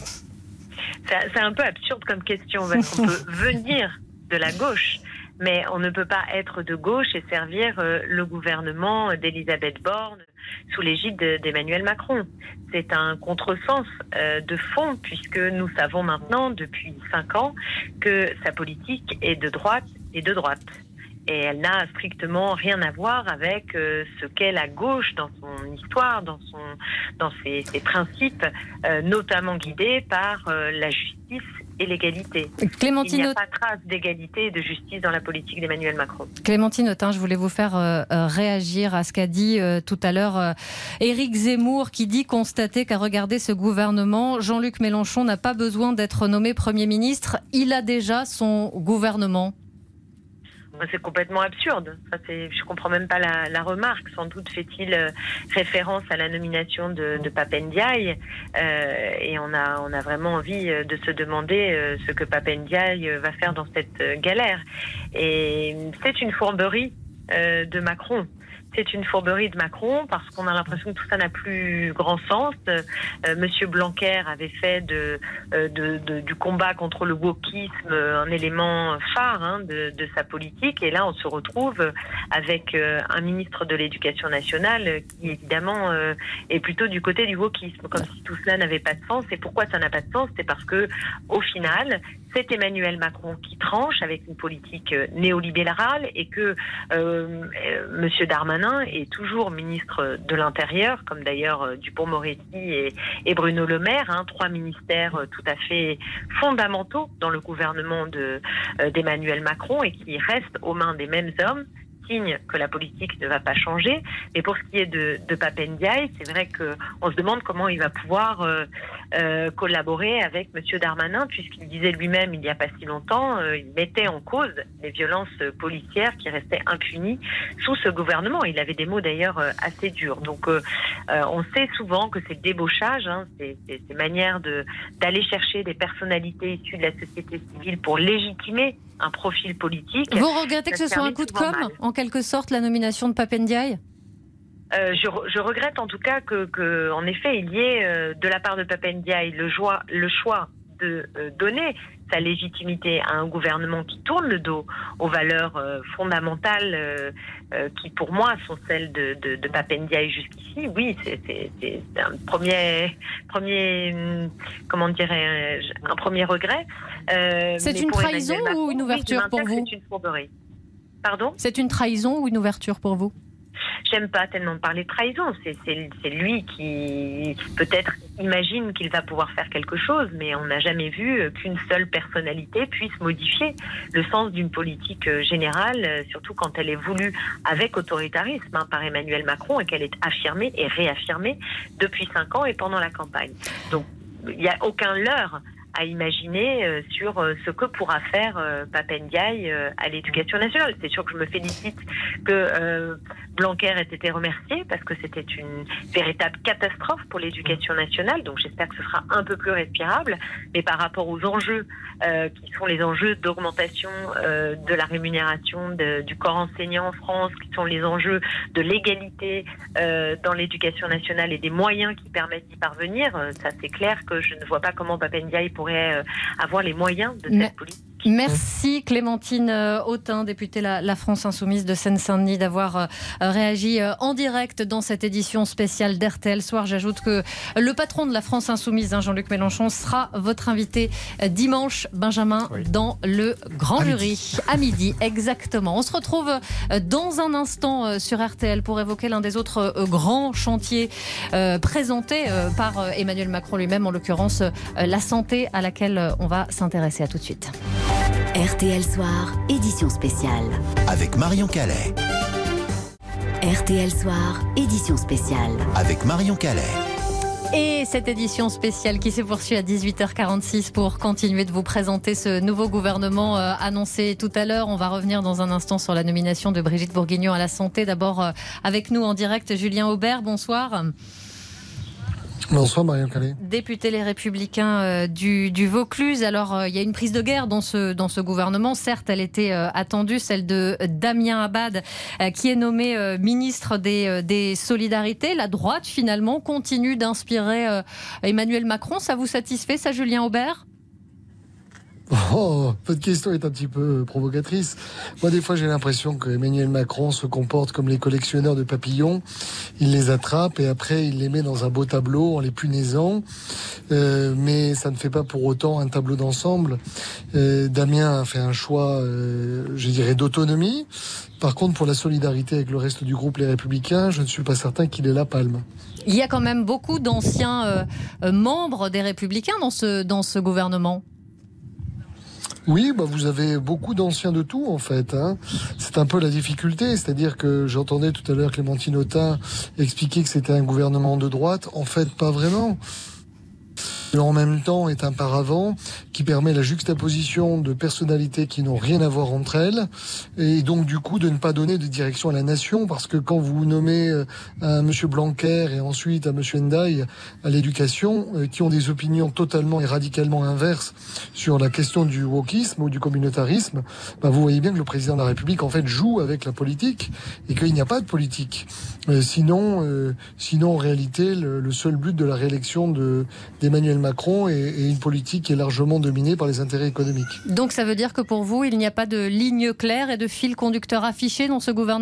C'est un peu absurde comme question, parce qu'on peut venir de la gauche, mais on ne peut pas être de gauche et servir le gouvernement d'Elisabeth Borne sous l'égide d'Emmanuel Macron. C'est un contresens de fond, puisque nous savons maintenant, depuis 5 ans, que sa politique est de droite et de droite. Et elle n'a strictement rien à voir avec ce qu'est la gauche dans son histoire, dans ses principes, notamment guidés par la justice et l'égalité. Clémentine, il n'y a pas trace d'égalité et de justice dans la politique d'Emmanuel Macron. Clémentine Autain, je voulais vous faire réagir à ce qu'a dit tout à l'heure Éric Zemmour, qui dit constater qu'à regarder ce gouvernement, Jean-Luc Mélenchon n'a pas besoin d'être nommé Premier ministre. Il a déjà son gouvernement. C'est complètement absurde. Enfin, je comprends même pas la remarque. Sans doute fait-il référence à la nomination de Pape Ndiaye. Et on a vraiment envie de se demander ce que Pape Ndiaye va faire dans cette galère. Et c'est une fourberie de Macron. c'est une fourberie de Macron parce qu'on a l'impression que tout ça n'a plus grand sens. Monsieur Blanquer avait fait du combat contre le wokisme un élément phare de sa politique, et là on se retrouve avec un ministre de l'Éducation nationale qui évidemment est plutôt du côté du wokisme, comme si tout cela n'avait pas de sens. Et pourquoi ça n'a pas de sens? C'est parce que au final, c'est Emmanuel Macron qui tranche avec une politique néolibérale, et que Monsieur Darmanin est toujours ministre de l'Intérieur, comme d'ailleurs Dupond-Moretti et Bruno Le Maire, 3 ministères tout à fait fondamentaux dans le gouvernement d'Emmanuel Macron, et qui restent aux mains des mêmes hommes. Signe que la politique ne va pas changer. Mais pour ce qui est de Pape Ndiaye, c'est vrai qu'on se demande comment il va pouvoir collaborer avec Monsieur Darmanin, puisqu'il disait lui-même il n'y a pas si longtemps, il mettait en cause les violences policières qui restaient impunies sous ce gouvernement. Il avait des mots d'ailleurs assez durs. Donc on sait souvent que c'est le débauchage, ces manières d'aller chercher des personnalités issues de la société civile pour légitimer un profil politique. Vous regrettez que ce soit un coup de com', en quelque sorte, la nomination de Pape Ndiaye? Je regrette en tout cas que en effet, il y ait de la part de Pape Ndiaye le choix de donner sa légitimité à un gouvernement qui tourne le dos aux valeurs fondamentales qui, pour moi, sont celles de Pape Ndiaye jusqu'ici. Oui, c'est un premier comment dirais-je, un premier regret. C'est une trahison ou une ouverture pour vous? C'est une fourberie. Pardon? C'est une trahison ou une ouverture pour vous? J'aime pas tellement parler de trahison. C'est lui qui peut-être imagine qu'il va pouvoir faire quelque chose, mais on n'a jamais vu qu'une seule personnalité puisse modifier le sens d'une politique générale, surtout quand elle est voulue avec autoritarisme par Emmanuel Macron, et qu'elle est affirmée et réaffirmée depuis 5 ans et pendant la campagne. Donc il n'y a aucun leurre à imaginer sur ce que pourra faire Pape Ndiaye à l'Éducation nationale. C'est sûr que je me félicite que Blanquer ait été remercié, parce que c'était une véritable catastrophe pour l'Éducation nationale, donc j'espère que ce sera un peu plus respirable. Mais par rapport aux enjeux qui sont les enjeux d'augmentation de la rémunération du corps enseignant en France, qui sont les enjeux de l'égalité dans l'Éducation nationale et des moyens qui permettent d'y parvenir, ça c'est clair que je ne vois pas comment Pape Ndiaye pourrait avoir les moyens de cette politique. Merci Clémentine Autain, députée La France Insoumise de Seine-Saint-Denis, d'avoir réagi en direct dans cette édition spéciale d'RTL Soir. J'ajoute que le patron de La France Insoumise, Jean-Luc Mélenchon, sera votre invité dimanche, Benjamin, dans le grand jury. À midi, exactement. On se retrouve dans un instant sur RTL pour évoquer l'un des autres grands chantiers présentés par Emmanuel Macron lui-même, en l'occurrence la santé, à laquelle on va s'intéresser. À tout de suite. RTL Soir, édition spéciale. Avec Marion Calais. RTL Soir, édition spéciale. Avec Marion Calais. Et cette édition spéciale qui se poursuit à 18h46 pour continuer de vous présenter ce nouveau gouvernement annoncé tout à l'heure. On va revenir dans un instant sur la nomination de Brigitte Bourguignon à la santé. D'abord avec nous en direct, Julien Aubert, bonsoir. Bonsoir Marion Calais. Député Les Républicains du Vaucluse. Alors il y a une prise de guerre dans ce gouvernement. Certes, elle était attendue, celle de Damien Abad, qui est nommé ministre des Solidarités. La droite finalement continue d'inspirer Emmanuel Macron. Ça vous satisfait, ça, Julien Aubert ? Oh, votre question est un petit peu provocatrice. Moi, des fois, j'ai l'impression que Emmanuel Macron se comporte comme les collectionneurs de papillons. Il les attrape et après, il les met dans un beau tableau en les punaisant. Mais ça ne fait pas pour autant un tableau d'ensemble. Damien a fait un choix, je dirais, d'autonomie. Par contre, pour la solidarité avec le reste du groupe Les Républicains, je ne suis pas certain qu'il ait la palme. Il y a quand même beaucoup d'anciens membres des Républicains dans ce gouvernement. Oui, vous avez beaucoup d'anciens de tout, en fait. C'est un peu la difficulté. C'est-à-dire que j'entendais tout à l'heure Clémentine Autain expliquer que c'était un gouvernement de droite. En fait, pas vraiment. En même temps est un paravent qui permet la juxtaposition de personnalités qui n'ont rien à voir entre elles et donc du coup de ne pas donner de direction à la nation, parce que quand vous nommez un monsieur Blanquer et ensuite un monsieur Ndiaye à l'éducation, qui ont des opinions totalement et radicalement inverses sur la question du wokisme ou du communautarisme, vous voyez bien que le président de la République en fait joue avec la politique et qu'il n'y a pas de politique. Sinon en réalité le seul but de la réélection d'Emmanuel Macron est une politique qui est largement dominée par les intérêts économiques. Donc ça veut dire que pour vous, il n'y a pas de ligne claire et de fil conducteur affiché dans ce gouvernement ?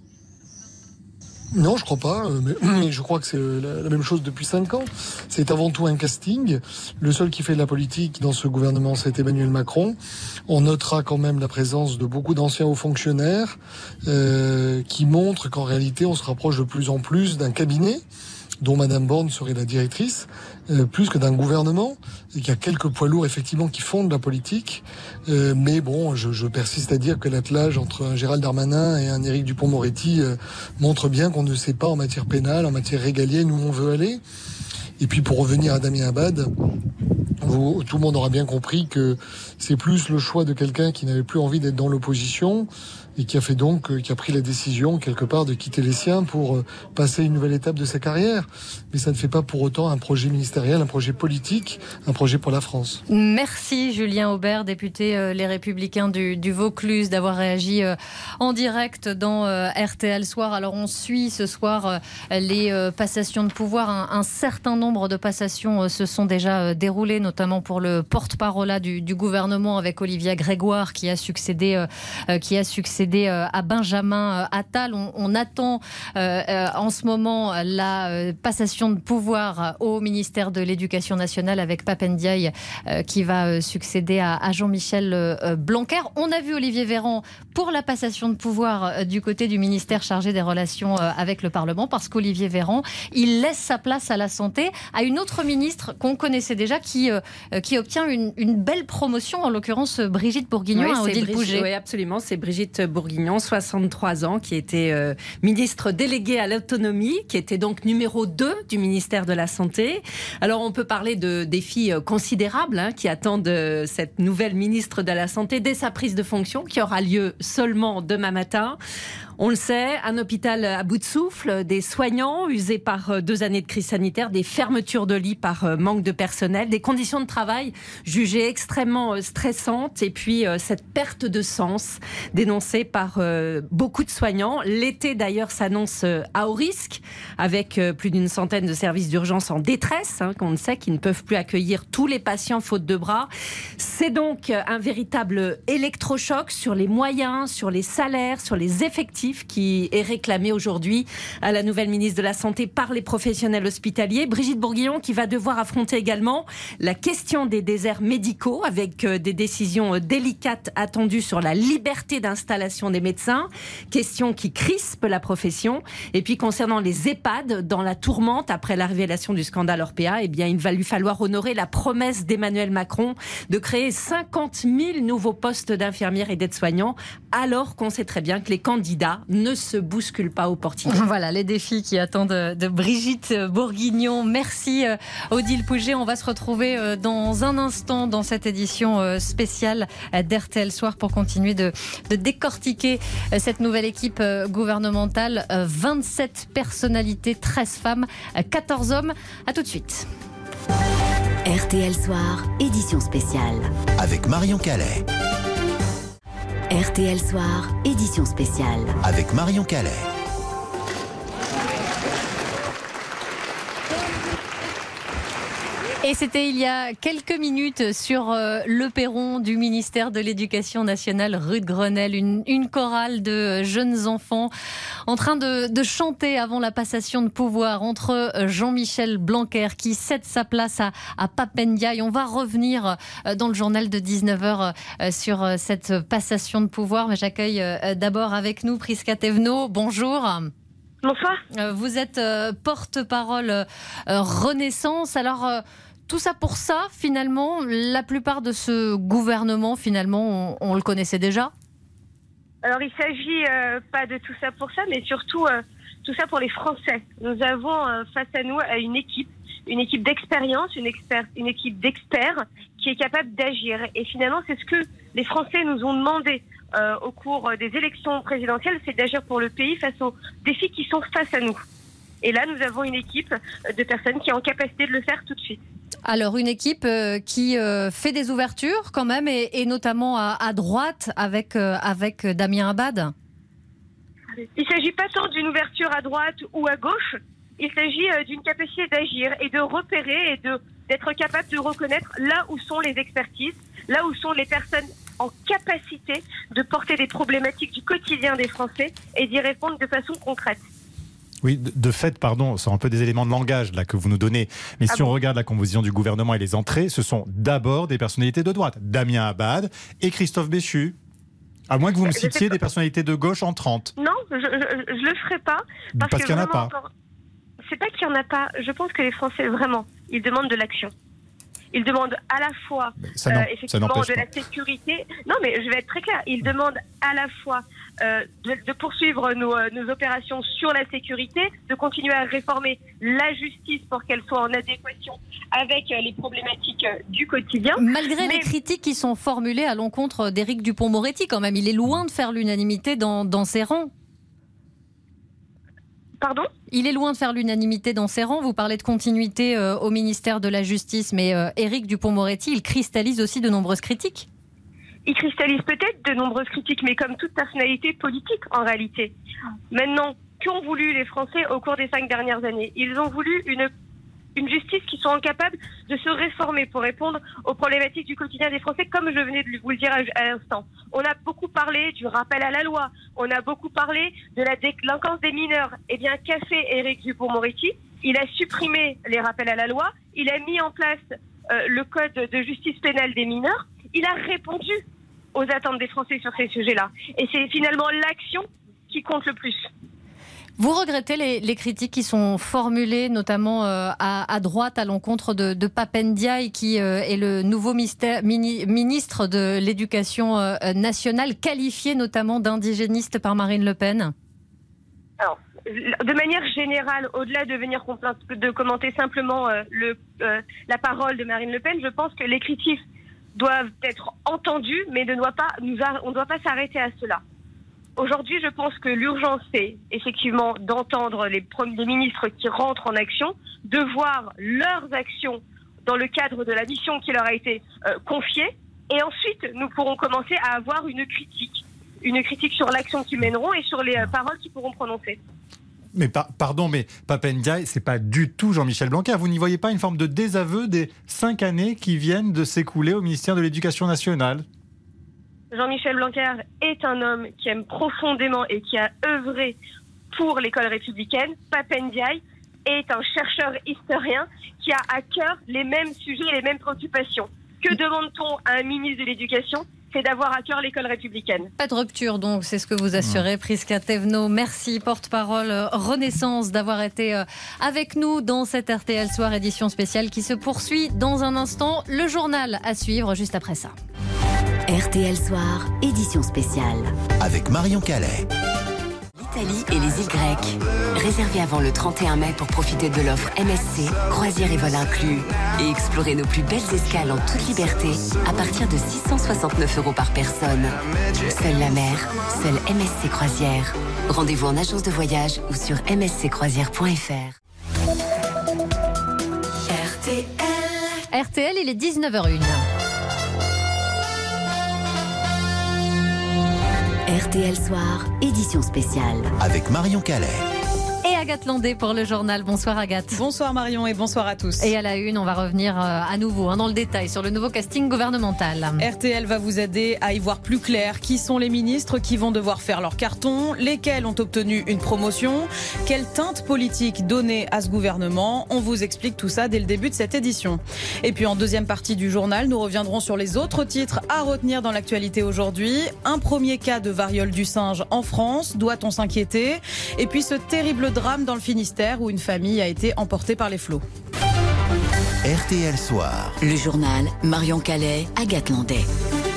Non, je crois pas, mais je crois que c'est la même chose depuis 5 ans. C'est avant tout un casting. Le seul qui fait de la politique dans ce gouvernement, c'est Emmanuel Macron. On notera quand même la présence de beaucoup d'anciens hauts fonctionnaires qui montrent qu'en réalité, on se rapproche de plus en plus d'un cabinet dont Madame Borne serait la directrice, plus que d'un gouvernement, et qu'il y a quelques poids lourds effectivement qui font de la politique, mais bon, je persiste à dire que l'attelage entre un Gérald Darmanin et un Éric Dupond-Moretti montre bien qu'on ne sait pas en matière pénale, en matière régalienne où on veut aller. Et puis pour revenir à Damien Abad, tout le monde aura bien compris que c'est plus le choix de quelqu'un qui n'avait plus envie d'être dans l'opposition et qui a pris la décision quelque part de quitter les siens pour passer une nouvelle étape de sa carrière. Mais ça ne fait pas pour autant un projet ministériel, un projet politique, un projet pour la France. Merci Julien Aubert, député Les Républicains du Vaucluse, d'avoir réagi en direct dans RTL Soir. Alors on suit ce soir les passations de pouvoir. Un certain nombre de passations se sont déjà déroulées, notamment pour le porte-parole du gouvernement avec Olivia Grégoire qui a succédé à Benjamin Attal. On attend en ce moment la passation de pouvoir au ministère de l'Éducation nationale avec Pape Ndiaye qui va succéder à Jean-Michel Blanquer. On a vu Olivier Véran pour la passation de pouvoir du côté du ministère chargé des relations avec le Parlement, parce qu'Olivier Véran, il laisse sa place à la santé à une autre ministre qu'on connaissait déjà qui obtient une belle promotion, en l'occurrence Brigitte Bourguignon à Odile Pouget. Oui, absolument, c'est Brigitte Bourguignon, 63 ans, qui était ministre déléguée à l'autonomie, qui était donc numéro 2 du ministère de la Santé. Alors on peut parler de défis considérables qui attendent cette nouvelle ministre de la Santé dès sa prise de fonction, qui aura lieu seulement demain matin. On le sait, un hôpital à bout de souffle, des soignants usés par 2 années de crise sanitaire, des fermetures de lits par manque de personnel, des conditions de travail jugées extrêmement stressantes, et puis cette perte de sens dénoncée par beaucoup de soignants. L'été d'ailleurs s'annonce à haut risque, avec plus d'une centaine de services d'urgence en détresse, qu'on le sait, qui ne peuvent plus accueillir tous les patients faute de bras. C'est donc un véritable électrochoc sur les moyens, sur les salaires, sur les effectifs, qui est réclamé aujourd'hui à la nouvelle ministre de la Santé par les professionnels hospitaliers. Brigitte Bourguignon qui va devoir affronter également la question des déserts médicaux, avec des décisions délicates attendues sur la liberté d'installation des médecins, question qui crispe la profession. Et puis concernant les EHPAD, dans la tourmente après la révélation du scandale Orpea, il va lui falloir honorer la promesse d'Emmanuel Macron de créer 50 000 nouveaux postes d'infirmières et d'aides-soignants, alors qu'on sait très bien que les candidats ne se bousculent pas au portillon. Voilà les défis qui attendent de Brigitte Bourguignon. Merci Odile Pouget. On va se retrouver dans un instant dans cette édition spéciale d'RTL Soir pour continuer de décortiquer cette nouvelle équipe gouvernementale. 27 personnalités, 13 femmes, 14 hommes. À tout de suite. RTL Soir, édition spéciale. Avec Marion Calais. RTL Soir, édition spéciale. Avec Marion Calais. Et c'était il y a quelques minutes sur le perron du ministère de l'Éducation nationale rue de Grenelle, une chorale de jeunes enfants en train de chanter avant la passation de pouvoir entre Jean-Michel Blanquer qui cède sa place à Pape Ndiaye. On va revenir dans le journal de 19h sur cette passation de pouvoir, mais j'accueille d'abord avec nous Prisca Thévenot. Bonjour. Bonsoir. Vous êtes porte-parole Renaissance. Alors, tout ça pour ça, finalement, la plupart de ce gouvernement, finalement, on le connaissait déjà ? Alors, il ne s'agit pas de tout ça pour ça, mais surtout tout ça pour les Français. Nous avons face à nous une équipe une équipe d'expérience, une équipe d'experts qui est capable d'agir. Et finalement, c'est ce que les Français nous ont demandé au cours des élections présidentielles, c'est d'agir pour le pays face aux défis qui sont face à nous. Et là, nous avons une équipe de personnes qui est en capacité de le faire tout de suite. Alors, une équipe qui fait des ouvertures quand même, et notamment à droite avec Damien Abad. Il ne s'agit pas tant d'une ouverture à droite ou à gauche, il s'agit d'une capacité d'agir et de repérer et d'être capable de reconnaître là où sont les expertises, là où sont les personnes en capacité de porter des problématiques du quotidien des Français et d'y répondre de façon concrète. Oui, de fait, pardon, ce sont un peu des éléments de langage là que vous nous donnez. Mais si on regarde la composition du gouvernement et les entrées, ce sont d'abord des personnalités de droite. Damien Abad et Christophe Béchu. À moins que vous me citiez des personnalités de gauche entrantes. Non, je le ferai pas. Parce qu'il n'y en a pas. C'est pas qu'il n'y en a pas. Je pense que les Français, vraiment, ils demandent de l'action. Ils demandent à la fois effectivement de la sécurité. Non, mais je vais être très claire. Ils demandent à la fois de poursuivre nos opérations sur la sécurité, de continuer à réformer la justice pour qu'elle soit en adéquation avec les problématiques du quotidien. Malgré les critiques qui sont formulées à l'encontre d'Éric Dupond-Moretti, quand même, il est loin de faire l'unanimité dans ses rangs. Pardon ? Il est loin de faire l'unanimité dans ses rangs. Vous parlez de continuité au ministère de la Justice, mais Éric Dupond-Moretti, il cristallise aussi de nombreuses critiques. Il cristallise peut-être de nombreuses critiques, mais comme toute personnalité politique en réalité. Maintenant, qu'ont voulu les Français au cours des 5 dernières années ? Ils ont voulu une justice qui soit incapable de se réformer pour répondre aux problématiques du quotidien des Français, comme je venais de vous le dire à l'instant. On a beaucoup parlé du rappel à la loi, on a beaucoup parlé de la délinquance des mineurs. Eh bien, qu'a fait Éric Dupond-Moretti ? Il a supprimé les rappels à la loi, il a mis en place le code de justice pénale des mineurs, il a répondu aux attentes des Français sur ces sujets-là. Et c'est finalement l'action qui compte le plus. Vous regrettez les critiques qui sont formulées, notamment à droite, à l'encontre de Pape Ndiaye, qui est le nouveau ministre de l'Éducation nationale, qualifié notamment d'indigéniste par Marine Le Pen ? Alors, de manière générale, au-delà de venir de commenter simplement la parole de Marine Le Pen, je pense que les critiques doivent être entendues, mais on ne doit pas s'arrêter à cela. Aujourd'hui, je pense que l'urgence, c'est effectivement d'entendre les ministres qui rentrent en action, de voir leurs actions dans le cadre de la mission qui leur a été confiée, et ensuite, nous pourrons commencer à avoir une critique sur l'action qu'ils mèneront et sur les paroles qu'ils pourront prononcer. Mais pardon, mais Pape Ndiaye, c'est pas du tout Jean-Michel Blanquer. Vous n'y voyez pas une forme de désaveu des 5 années qui viennent de s'écouler au ministère de l'Éducation nationale ? Jean-Michel Blanquer est un homme qui aime profondément et qui a œuvré pour l'école républicaine. Pape Ndiaye est un chercheur historien qui a à cœur les mêmes sujets et les mêmes préoccupations. Que demande-t-on à un ministre de l'Éducation ? C'est d'avoir à cœur l'école républicaine. Pas de rupture donc, c'est ce que vous assurez, Prisca Thévenot. Merci, porte-parole Renaissance, d'avoir été avec nous dans cette RTL Soir édition spéciale qui se poursuit dans un instant. Le journal à suivre juste après ça. RTL Soir, édition spéciale. Avec Marion Calais. L'Italie et les îles grecques. Réservez avant le 31 mai pour profiter de l'offre MSC, croisière et vol inclus. Et explorer nos plus belles escales en toute liberté à partir de 669 € par personne. Seule la mer, seule MSC Croisière. Rendez-vous en agence de voyage ou sur msccroisière.fr. RTL, il est 19h01. RTL Soir, édition spéciale. Avec Marion Calais. Et Agathe Landé pour le journal. Bonsoir Agathe. Bonsoir Marion et bonsoir à tous. Et à la une, on va revenir à nouveau dans le détail sur le nouveau casting gouvernemental. RTL va vous aider à y voir plus clair. Qui sont les ministres qui vont devoir faire leur carton? Lesquels ont obtenu une promotion? Quelle teinte politique donner à ce gouvernement? On vous explique tout ça dès le début de cette édition. Et puis en deuxième partie du journal, nous reviendrons sur les autres titres à retenir dans l'actualité aujourd'hui. Un premier cas de variole du singe en France. Doit-on s'inquiéter? Et puis ce terrible drame dans le Finistère où une famille a été emportée par les flots. RTL Soir. Le journal Marion Calais, Agathe Landé.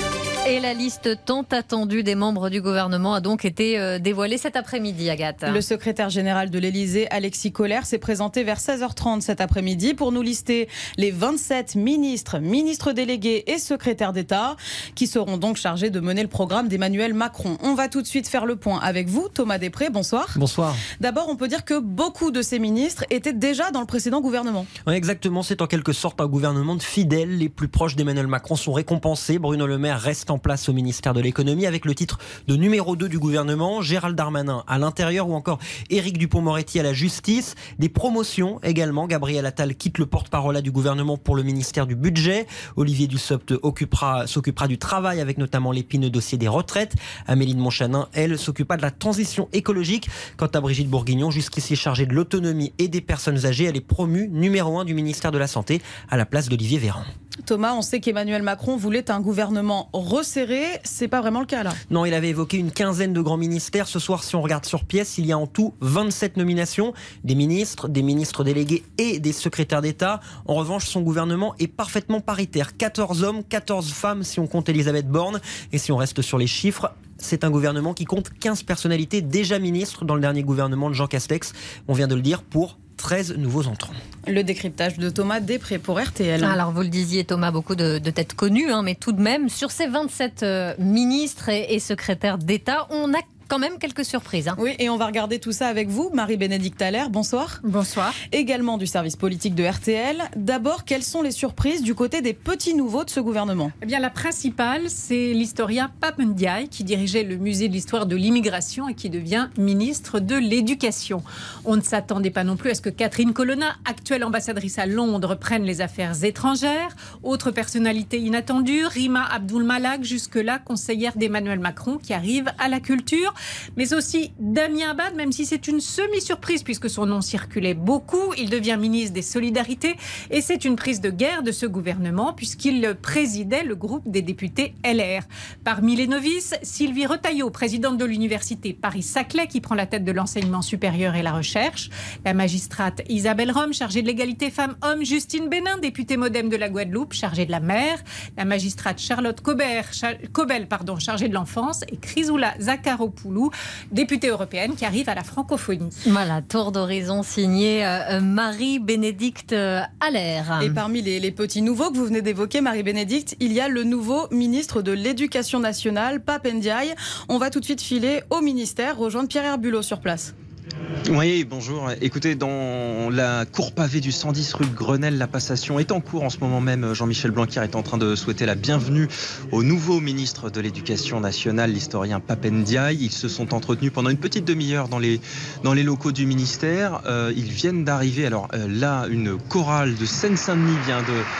Et la liste tant attendue des membres du gouvernement a donc été dévoilée cet après-midi, Agathe. Le secrétaire général de l'Élysée, Alexis Kohler, s'est présenté vers 16h30 cet après-midi pour nous lister les 27 ministres, ministres délégués et secrétaires d'État qui seront donc chargés de mener le programme d'Emmanuel Macron. On va tout de suite faire le point avec vous, Thomas Després. Bonsoir. Bonsoir. D'abord, on peut dire que beaucoup de ces ministres étaient déjà dans le précédent gouvernement. Oui, exactement. C'est en quelque sorte un gouvernement de fidèles. Les plus proches d'Emmanuel Macron sont récompensés. Bruno Le Maire reste en place au ministère de l'économie avec le titre de numéro 2 du gouvernement, Gérald Darmanin à l'intérieur ou encore Éric Dupond-Moretti à la justice. Des promotions également. Gabriel Attal quitte le porte-parole du gouvernement pour le ministère du budget. Olivier Dussopt s'occupera du travail avec notamment l'épineux dossier des retraites. Amélie de Montchanin, elle, s'occupa de la transition écologique. Quant à Brigitte Bourguignon, jusqu'ici chargée de l'autonomie et des personnes âgées, elle est promue numéro 1 du ministère de la Santé à la place d'Olivier Véran. Thomas, on sait qu'Emmanuel Macron voulait un gouvernement resserré. C'est pas vraiment le cas là. Non, il avait évoqué une quinzaine de grands ministères. Ce soir, si on regarde sur pièce, il y a en tout 27 nominations. Des ministres délégués et des secrétaires d'État. En revanche, son gouvernement est parfaitement paritaire. 14 hommes, 14 femmes si on compte Elisabeth Borne. Et si on reste sur les chiffres, c'est un gouvernement qui compte 15 personnalités déjà ministres dans le dernier gouvernement de Jean Castex. On vient de le dire, pour 13 nouveaux entrants. Le décryptage de Thomas Després pour RTL. Alors vous le disiez Thomas, beaucoup de têtes connues, mais tout de même, sur ces 27 ministres et secrétaires d'État, on a quand même quelques surprises. Oui, et on va regarder tout ça avec vous, Marie-Bénédicte Allaire. Bonsoir. Bonsoir. Également du service politique de RTL. D'abord, quelles sont les surprises du côté des petits nouveaux de ce gouvernement ? Eh bien, la principale, c'est l'historien Pape Ndiaye, qui dirigeait le musée de l'histoire de l'immigration et qui devient ministre de l'Éducation. On ne s'attendait pas non plus à ce que Catherine Colonna, actuelle ambassadrice à Londres, prenne les affaires étrangères. Autre personnalité inattendue, Rima Abdul Malak, jusque-là conseillère d'Emmanuel Macron, qui arrive à la culture. Mais aussi Damien Abad, même si c'est une semi-surprise puisque son nom circulait beaucoup. Il devient ministre des Solidarités et c'est une prise de guerre de ce gouvernement puisqu'il présidait le groupe des députés LR. Parmi les novices, Sylvie Retailleau, présidente de l'université Paris-Saclay, qui prend la tête de l'enseignement supérieur et la recherche. La magistrate Isabelle Rome, chargée de l'égalité femmes-hommes. Justine Bénin, députée modem de la Guadeloupe, chargée de la mer. La magistrate Charlotte Cobel, chargée de l'enfance. Et Chrysoula Zakharopoulou, députée européenne qui arrive à la francophonie. Voilà, tour d'horizon signé Marie-Bénédicte Allaire. Et parmi les petits nouveaux que vous venez d'évoquer, Marie-Bénédicte, il y a le nouveau ministre de l'Éducation nationale, Pape Ndiaye. On va tout de suite filer au ministère, rejoindre Pierre Herbulot sur place. Oui, bonjour. Écoutez, dans la cour pavée du 110 rue de Grenelle, la passation est en cours en ce moment même. Jean-Michel Blanquer est en train de souhaiter la bienvenue au nouveau ministre de l'Éducation nationale, l'historien Pape Ndiaye. Ils se sont entretenus pendant une petite demi-heure dans les locaux du ministère. Ils viennent d'arriver. Alors là, une chorale de Seine-Saint-Denis vient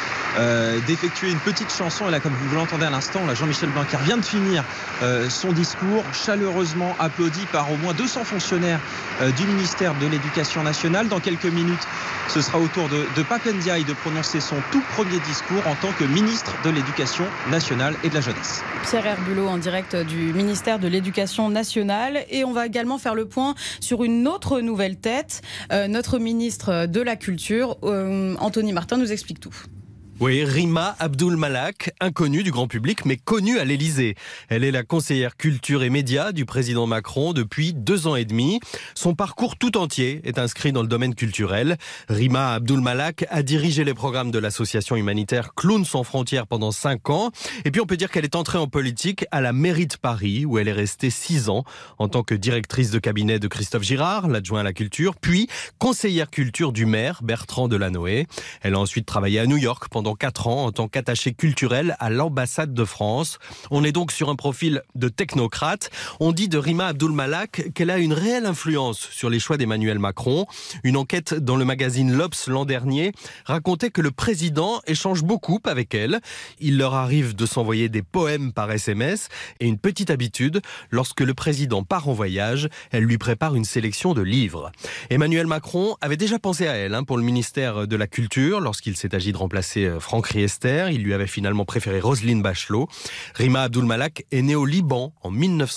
d'effectuer une petite chanson. Et là, comme vous l'entendez à l'instant, là, Jean-Michel Blanquer vient de finir son discours, chaleureusement applaudi par au moins 200 fonctionnaires du ministère de l'Éducation nationale. Dans quelques minutes, ce sera au tour de Pape Ndiaye de prononcer son tout premier discours en tant que ministre de l'Éducation nationale et de la jeunesse. Pierre Herbulot en direct du ministère de l'Éducation nationale. Et on va également faire le point sur une autre nouvelle tête, notre ministre de la Culture, Anthony Martin, nous explique tout. Oui, Rima Abdul Malak, inconnue du grand public, mais connue à l'Élysée. Elle est la conseillère culture et médias du président Macron depuis 2 ans et demi. Son parcours tout entier est inscrit dans le domaine culturel. Rima Abdul Malak a dirigé les programmes de l'association humanitaire Clowns sans frontières pendant 5 ans. Et puis on peut dire qu'elle est entrée en politique à la mairie de Paris, où elle est restée 6 ans en tant que directrice de cabinet de Christophe Girard, l'adjoint à la culture, puis conseillère culture du maire Bertrand Delanoë. Elle a ensuite travaillé à New York pendant 4 ans en tant qu'attachée culturelle à l'ambassade de France. On est donc sur un profil de technocrate. On dit de Rima Abdul Malak qu'elle a une réelle influence sur les choix d'Emmanuel Macron. Une enquête dans le magazine l'Obs l'an dernier racontait que le président échange beaucoup avec elle. Il leur arrive de s'envoyer des poèmes par SMS et une petite habitude, lorsque le président part en voyage, elle lui prépare une sélection de livres. Emmanuel Macron avait déjà pensé à elle pour le ministère de la Culture lorsqu'il s'est agi de remplacer Franck Riester. Il lui avait finalement préféré Roselyne Bachelot. Rima Abdul-Malak est née au Liban en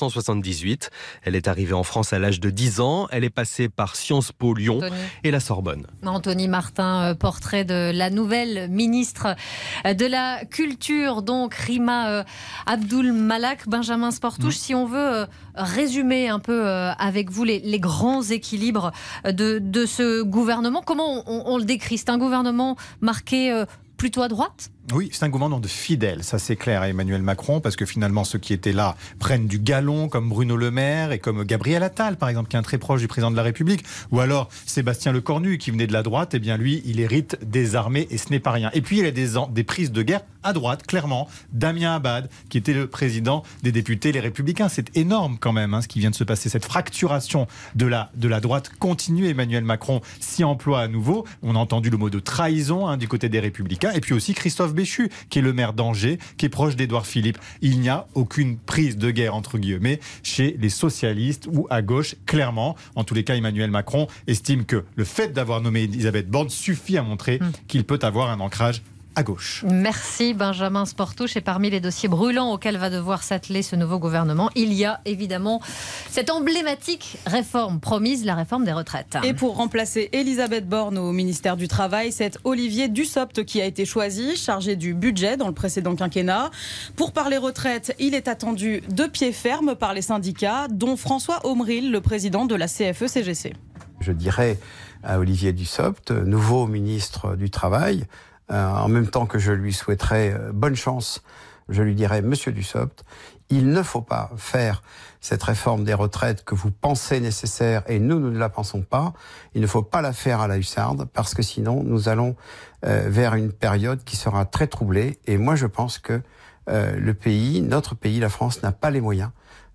1978. Elle est arrivée en France à l'âge de 10 ans. Elle est passée par Sciences Po Lyon et la Sorbonne. Anthony Martin, portrait de la nouvelle ministre de la Culture, donc Rima Abdul-Malak. Benjamin Sportouche, si on veut résumer un peu avec vous les grands équilibres de ce gouvernement, comment on le décrit? C'est un gouvernement marqué plutôt à droite ? Oui, c'est un gouvernement de fidèles, ça c'est clair à Emmanuel Macron, parce que finalement ceux qui étaient là prennent du galon, comme Bruno Le Maire et comme Gabriel Attal par exemple, qui est un très proche du président de la République, ou alors Sébastien Lecornu qui venait de la droite, et bien lui il hérite des armées et ce n'est pas rien. Et puis il y a des prises de guerre à droite, clairement. Damien Abad, qui était le président des députés Les Républicains, c'est énorme quand même ce qui vient de se passer, cette fracturation de la droite continue. Emmanuel Macron s'y emploie à nouveau. On a entendu le mot de trahison du côté des Républicains, et puis aussi Christophe Béchu, qui est le maire d'Angers, qui est proche d'Édouard Philippe. Il n'y a aucune prise de guerre, entre guillemets, chez les socialistes ou à gauche, clairement. En tous les cas, Emmanuel Macron estime que le fait d'avoir nommé Elisabeth Borne suffit à montrer qu'il peut avoir un ancrage à gauche. Merci Benjamin Sportouche. Et parmi les dossiers brûlants auxquels va devoir s'atteler ce nouveau gouvernement, il y a évidemment cette emblématique réforme promise, la réforme des retraites. Et pour remplacer Elisabeth Borne au ministère du Travail, c'est Olivier Dussopt qui a été choisi, chargé du budget dans le précédent quinquennat. Pour parler retraite, il est attendu de pied ferme par les syndicats, dont François Aumeril, le président de la CFE-CGC. Je dirais à Olivier Dussopt, nouveau ministre du Travail, en même temps que je lui souhaiterais bonne chance, je lui dirais, Monsieur Dussopt, il ne faut pas faire cette réforme des retraites que vous pensez nécessaire et nous ne la pensons pas. Il ne faut pas la faire à la hussarde parce que sinon nous allons vers une période qui sera très troublée. Et moi je pense que le pays, notre pays, la France, n'a pas les moyens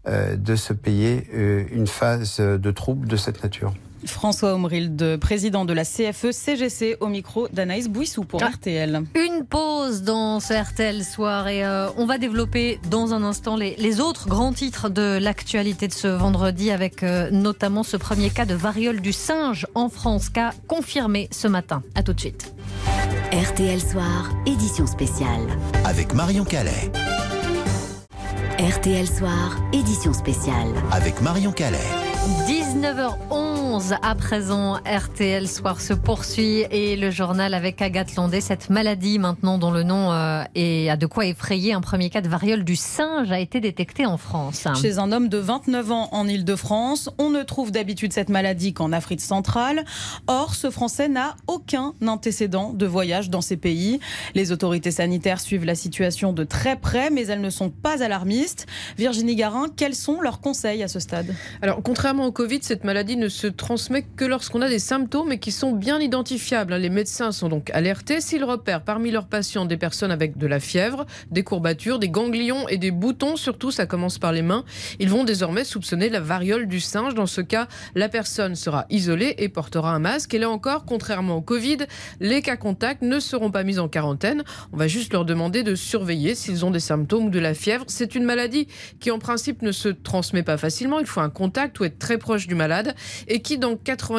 de se payer une phase de trouble de cette nature. François Aumeril, président de la CFE-CGC, au micro d'Anaïs Bouissou pour RTL. Une pause dans ce RTL Soir et on va développer dans un instant les autres grands titres de l'actualité de ce vendredi, avec notamment ce premier cas de variole du singe en France, cas confirmé ce matin. À tout de suite. RTL Soir, édition spéciale. Avec Marion Calais. RTL Soir, édition spéciale. Avec Marion Calais. 19h11 à présent, RTL Soir se poursuit et le journal avec Agathe Landais. Cette maladie maintenant dont le nom a de quoi effrayer. Un premier cas de variole du singe a été détecté en France. Chez un homme de 29 ans en Île-de-France. On ne trouve d'habitude cette maladie qu'en Afrique centrale. Or, ce Français n'a aucun antécédent de voyage dans ces pays. Les autorités sanitaires suivent la situation de très près, mais elles ne sont pas alarmistes. Virginie Garin, quels sont leurs conseils à ce stade ? Alors, contrairement au Covid, cette maladie ne se transmet que lorsqu'on a des symptômes et qui sont bien identifiables. Les médecins sont donc alertés. S'ils repèrent parmi leurs patients des personnes avec de la fièvre, des courbatures, des ganglions et des boutons, surtout ça commence par les mains, ils vont désormais soupçonner la variole du singe. Dans ce cas, la personne sera isolée et portera un masque. Et là encore, contrairement au Covid, les cas contacts ne seront pas mis en quarantaine. On va juste leur demander de surveiller s'ils ont des symptômes ou de la fièvre. C'est une maladie qui en principe ne se transmet pas facilement. Il faut un contact ou être très proche du malade et qui dans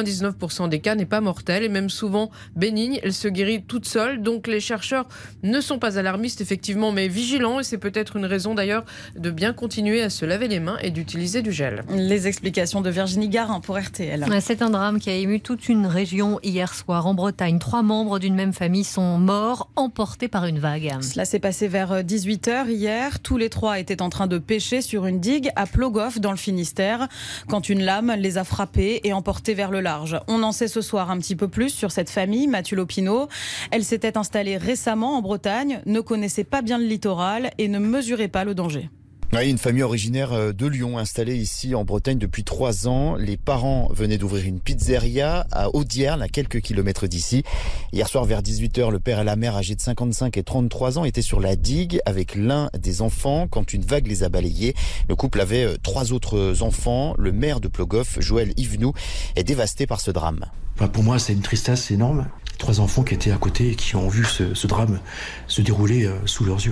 99% des cas n'est pas mortelle et même souvent bénigne. Elle se guérit toute seule. Donc les chercheurs ne sont pas alarmistes effectivement mais vigilants, et c'est peut-être une raison d'ailleurs de bien continuer à se laver les mains et d'utiliser du gel. Les explications de Virginie Garin pour RTL. C'est un drame qui a ému toute une région hier soir en Bretagne. 3 membres d'une même famille sont morts, emportés par une vague. Cela s'est passé vers 18h hier. Tous les 3 étaient en train de pêcher sur une digue à Plogoff dans le Finistère quand une lame les a frappés et emportés vers le large. On en sait ce soir un petit peu plus sur cette famille, Mathieu Lopineau. Elle s'était installée récemment en Bretagne, ne connaissait pas bien le littoral et ne mesurait pas le danger. Oui, une famille originaire de Lyon, installée ici en Bretagne depuis 3 ans. Les parents venaient d'ouvrir une pizzeria à Audierne, à quelques kilomètres d'ici. Hier soir, vers 18h, le père et la mère, âgés de 55 et 33 ans, étaient sur la digue avec l'un des enfants quand une vague les a balayés. Le couple avait 3 autres enfants. Le maire de Plogoff, Joël Yvenou, est dévasté par ce drame. Pour moi, c'est une tristesse énorme. 3 enfants qui étaient à côté et qui ont vu ce drame se dérouler sous leurs yeux.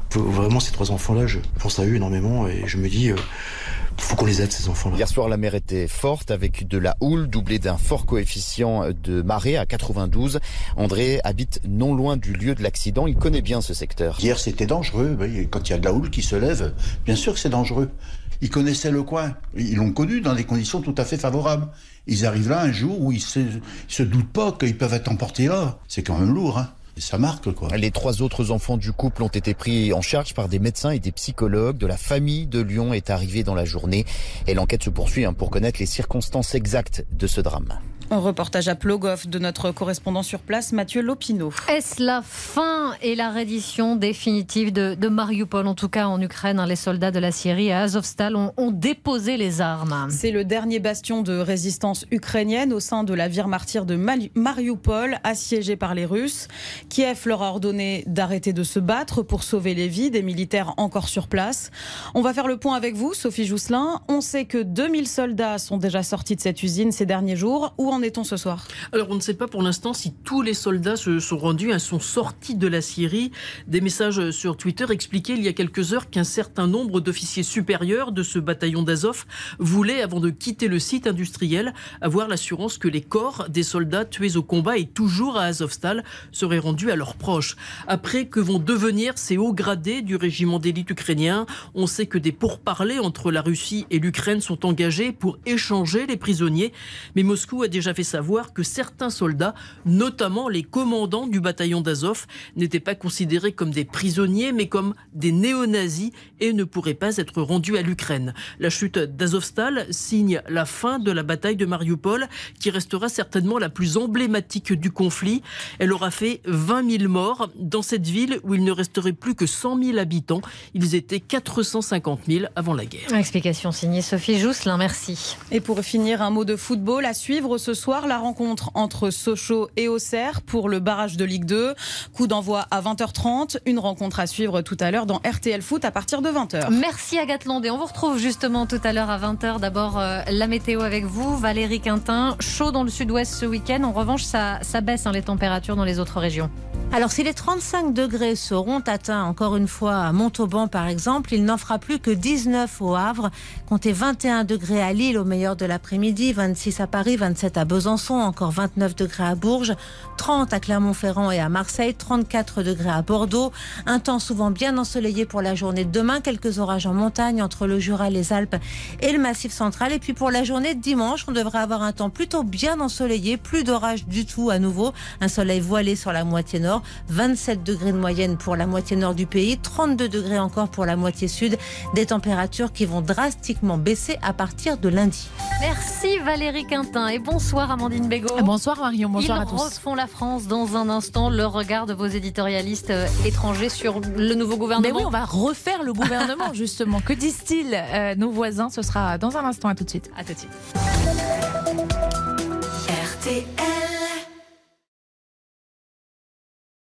Vraiment, ces 3 enfants-là, je pense à eux énormément et je me dis, faut qu'on les aide, ces enfants-là. Hier soir, la mer était forte avec de la houle doublée d'un fort coefficient de marée à 92. André habite non loin du lieu de l'accident. Il connaît bien ce secteur. Hier, c'était dangereux. Quand il y a de la houle qui se lève, bien sûr que c'est dangereux. Ils connaissaient le coin. Ils l'ont connu dans des conditions tout à fait favorables. Ils arrivent là un jour où ils se doutent pas qu'ils peuvent être emportés là. C'est quand même lourd, hein. Et ça marque, quoi. Les 3 autres enfants du couple ont été pris en charge par des médecins et des psychologues. De la famille de Lyon est arrivée dans la journée. Et l'enquête se poursuit pour connaître les circonstances exactes de ce drame. Un reportage à Plogoff de notre correspondant sur place, Mathieu Lopineau. Est-ce la fin et la reddition définitive de Mariupol, en tout cas en Ukraine? Les soldats de la Syrie à Azovstal ont déposé les armes. C'est le dernier bastion de résistance ukrainienne au sein de la ville martyre de Mariupol, assiégée par les Russes. Kiev leur a ordonné d'arrêter de se battre pour sauver les vies des militaires encore sur place. On va faire le point avec vous, Sophie Jousselin. On sait que 2000 soldats sont déjà sortis de cette usine ces derniers jours. Où en est-on ce soir? Alors on ne sait pas pour l'instant si tous les soldats se sont rendus, sont sortis de la Syrie. Des messages sur Twitter expliquaient il y a quelques heures qu'un certain nombre d'officiers supérieurs de ce bataillon d'Azov voulaient, avant de quitter le site industriel, avoir l'assurance que les corps des soldats tués au combat et toujours à Azovstal seraient rendus à leurs proches. Après, que vont devenir ces hauts gradés du régiment d'élite ukrainien? On sait que des pourparlers entre la Russie et l'Ukraine sont engagés pour échanger les prisonniers. Mais Moscou a déjà fait savoir que certains soldats, notamment les commandants du bataillon d'Azov, n'étaient pas considérés comme des prisonniers, mais comme des néo-nazis et ne pourraient pas être rendus à l'Ukraine. La chute d'Azovstal signe la fin de la bataille de Mariupol, qui restera certainement la plus emblématique du conflit. Elle aura fait 20 000 morts dans cette ville où il ne resterait plus que 100 000 habitants. Ils étaient 450 000 avant la guerre. Explication signée Sophie Jousselin, merci. Et pour finir, un mot de football à suivre ce soir, la rencontre entre Sochaux et Auxerre pour le barrage de Ligue 2. Coup d'envoi à 20h30. Une rencontre à suivre tout à l'heure dans RTL Foot à partir de 20h. Merci Agathe Landé. On vous retrouve justement tout à l'heure à 20h. D'abord la météo avec vous, Valérie Quintin. Chaud dans le sud-ouest ce week-end. En revanche, ça baisse les températures dans les autres régions. Alors si les 35 degrés seront atteints encore une fois à Montauban par exemple, il n'en fera plus que 19 au Havre. Comptez 21 degrés à Lille au meilleur de l'après-midi, 26 à Paris, 27 à Besançon, encore 29 degrés à Bourges, 30 à Clermont-Ferrand et à Marseille, 34 degrés à Bordeaux. Un temps souvent bien ensoleillé pour la journée de demain, quelques orages en montagne entre le Jura, les Alpes et le Massif central. Et puis pour la journée de dimanche, on devrait avoir un temps plutôt bien ensoleillé, plus d'orage du tout à nouveau, un soleil voilé sur la moitié nord, 27 degrés de moyenne pour la moitié nord du pays, 32 degrés encore pour la moitié sud, des températures qui vont drastiquement baisser à partir de lundi. Merci Valérie Quintin et bonsoir Amandine Bégaud. Bonsoir Marion, bonsoir à tous. Ils refont la France dans un instant, le regard de vos éditorialistes étrangers sur le nouveau gouvernement. Mais oui, on va refaire le gouvernement justement. Que disent-ils nos voisins? Ce sera dans un instant, à tout de suite. À tout de suite.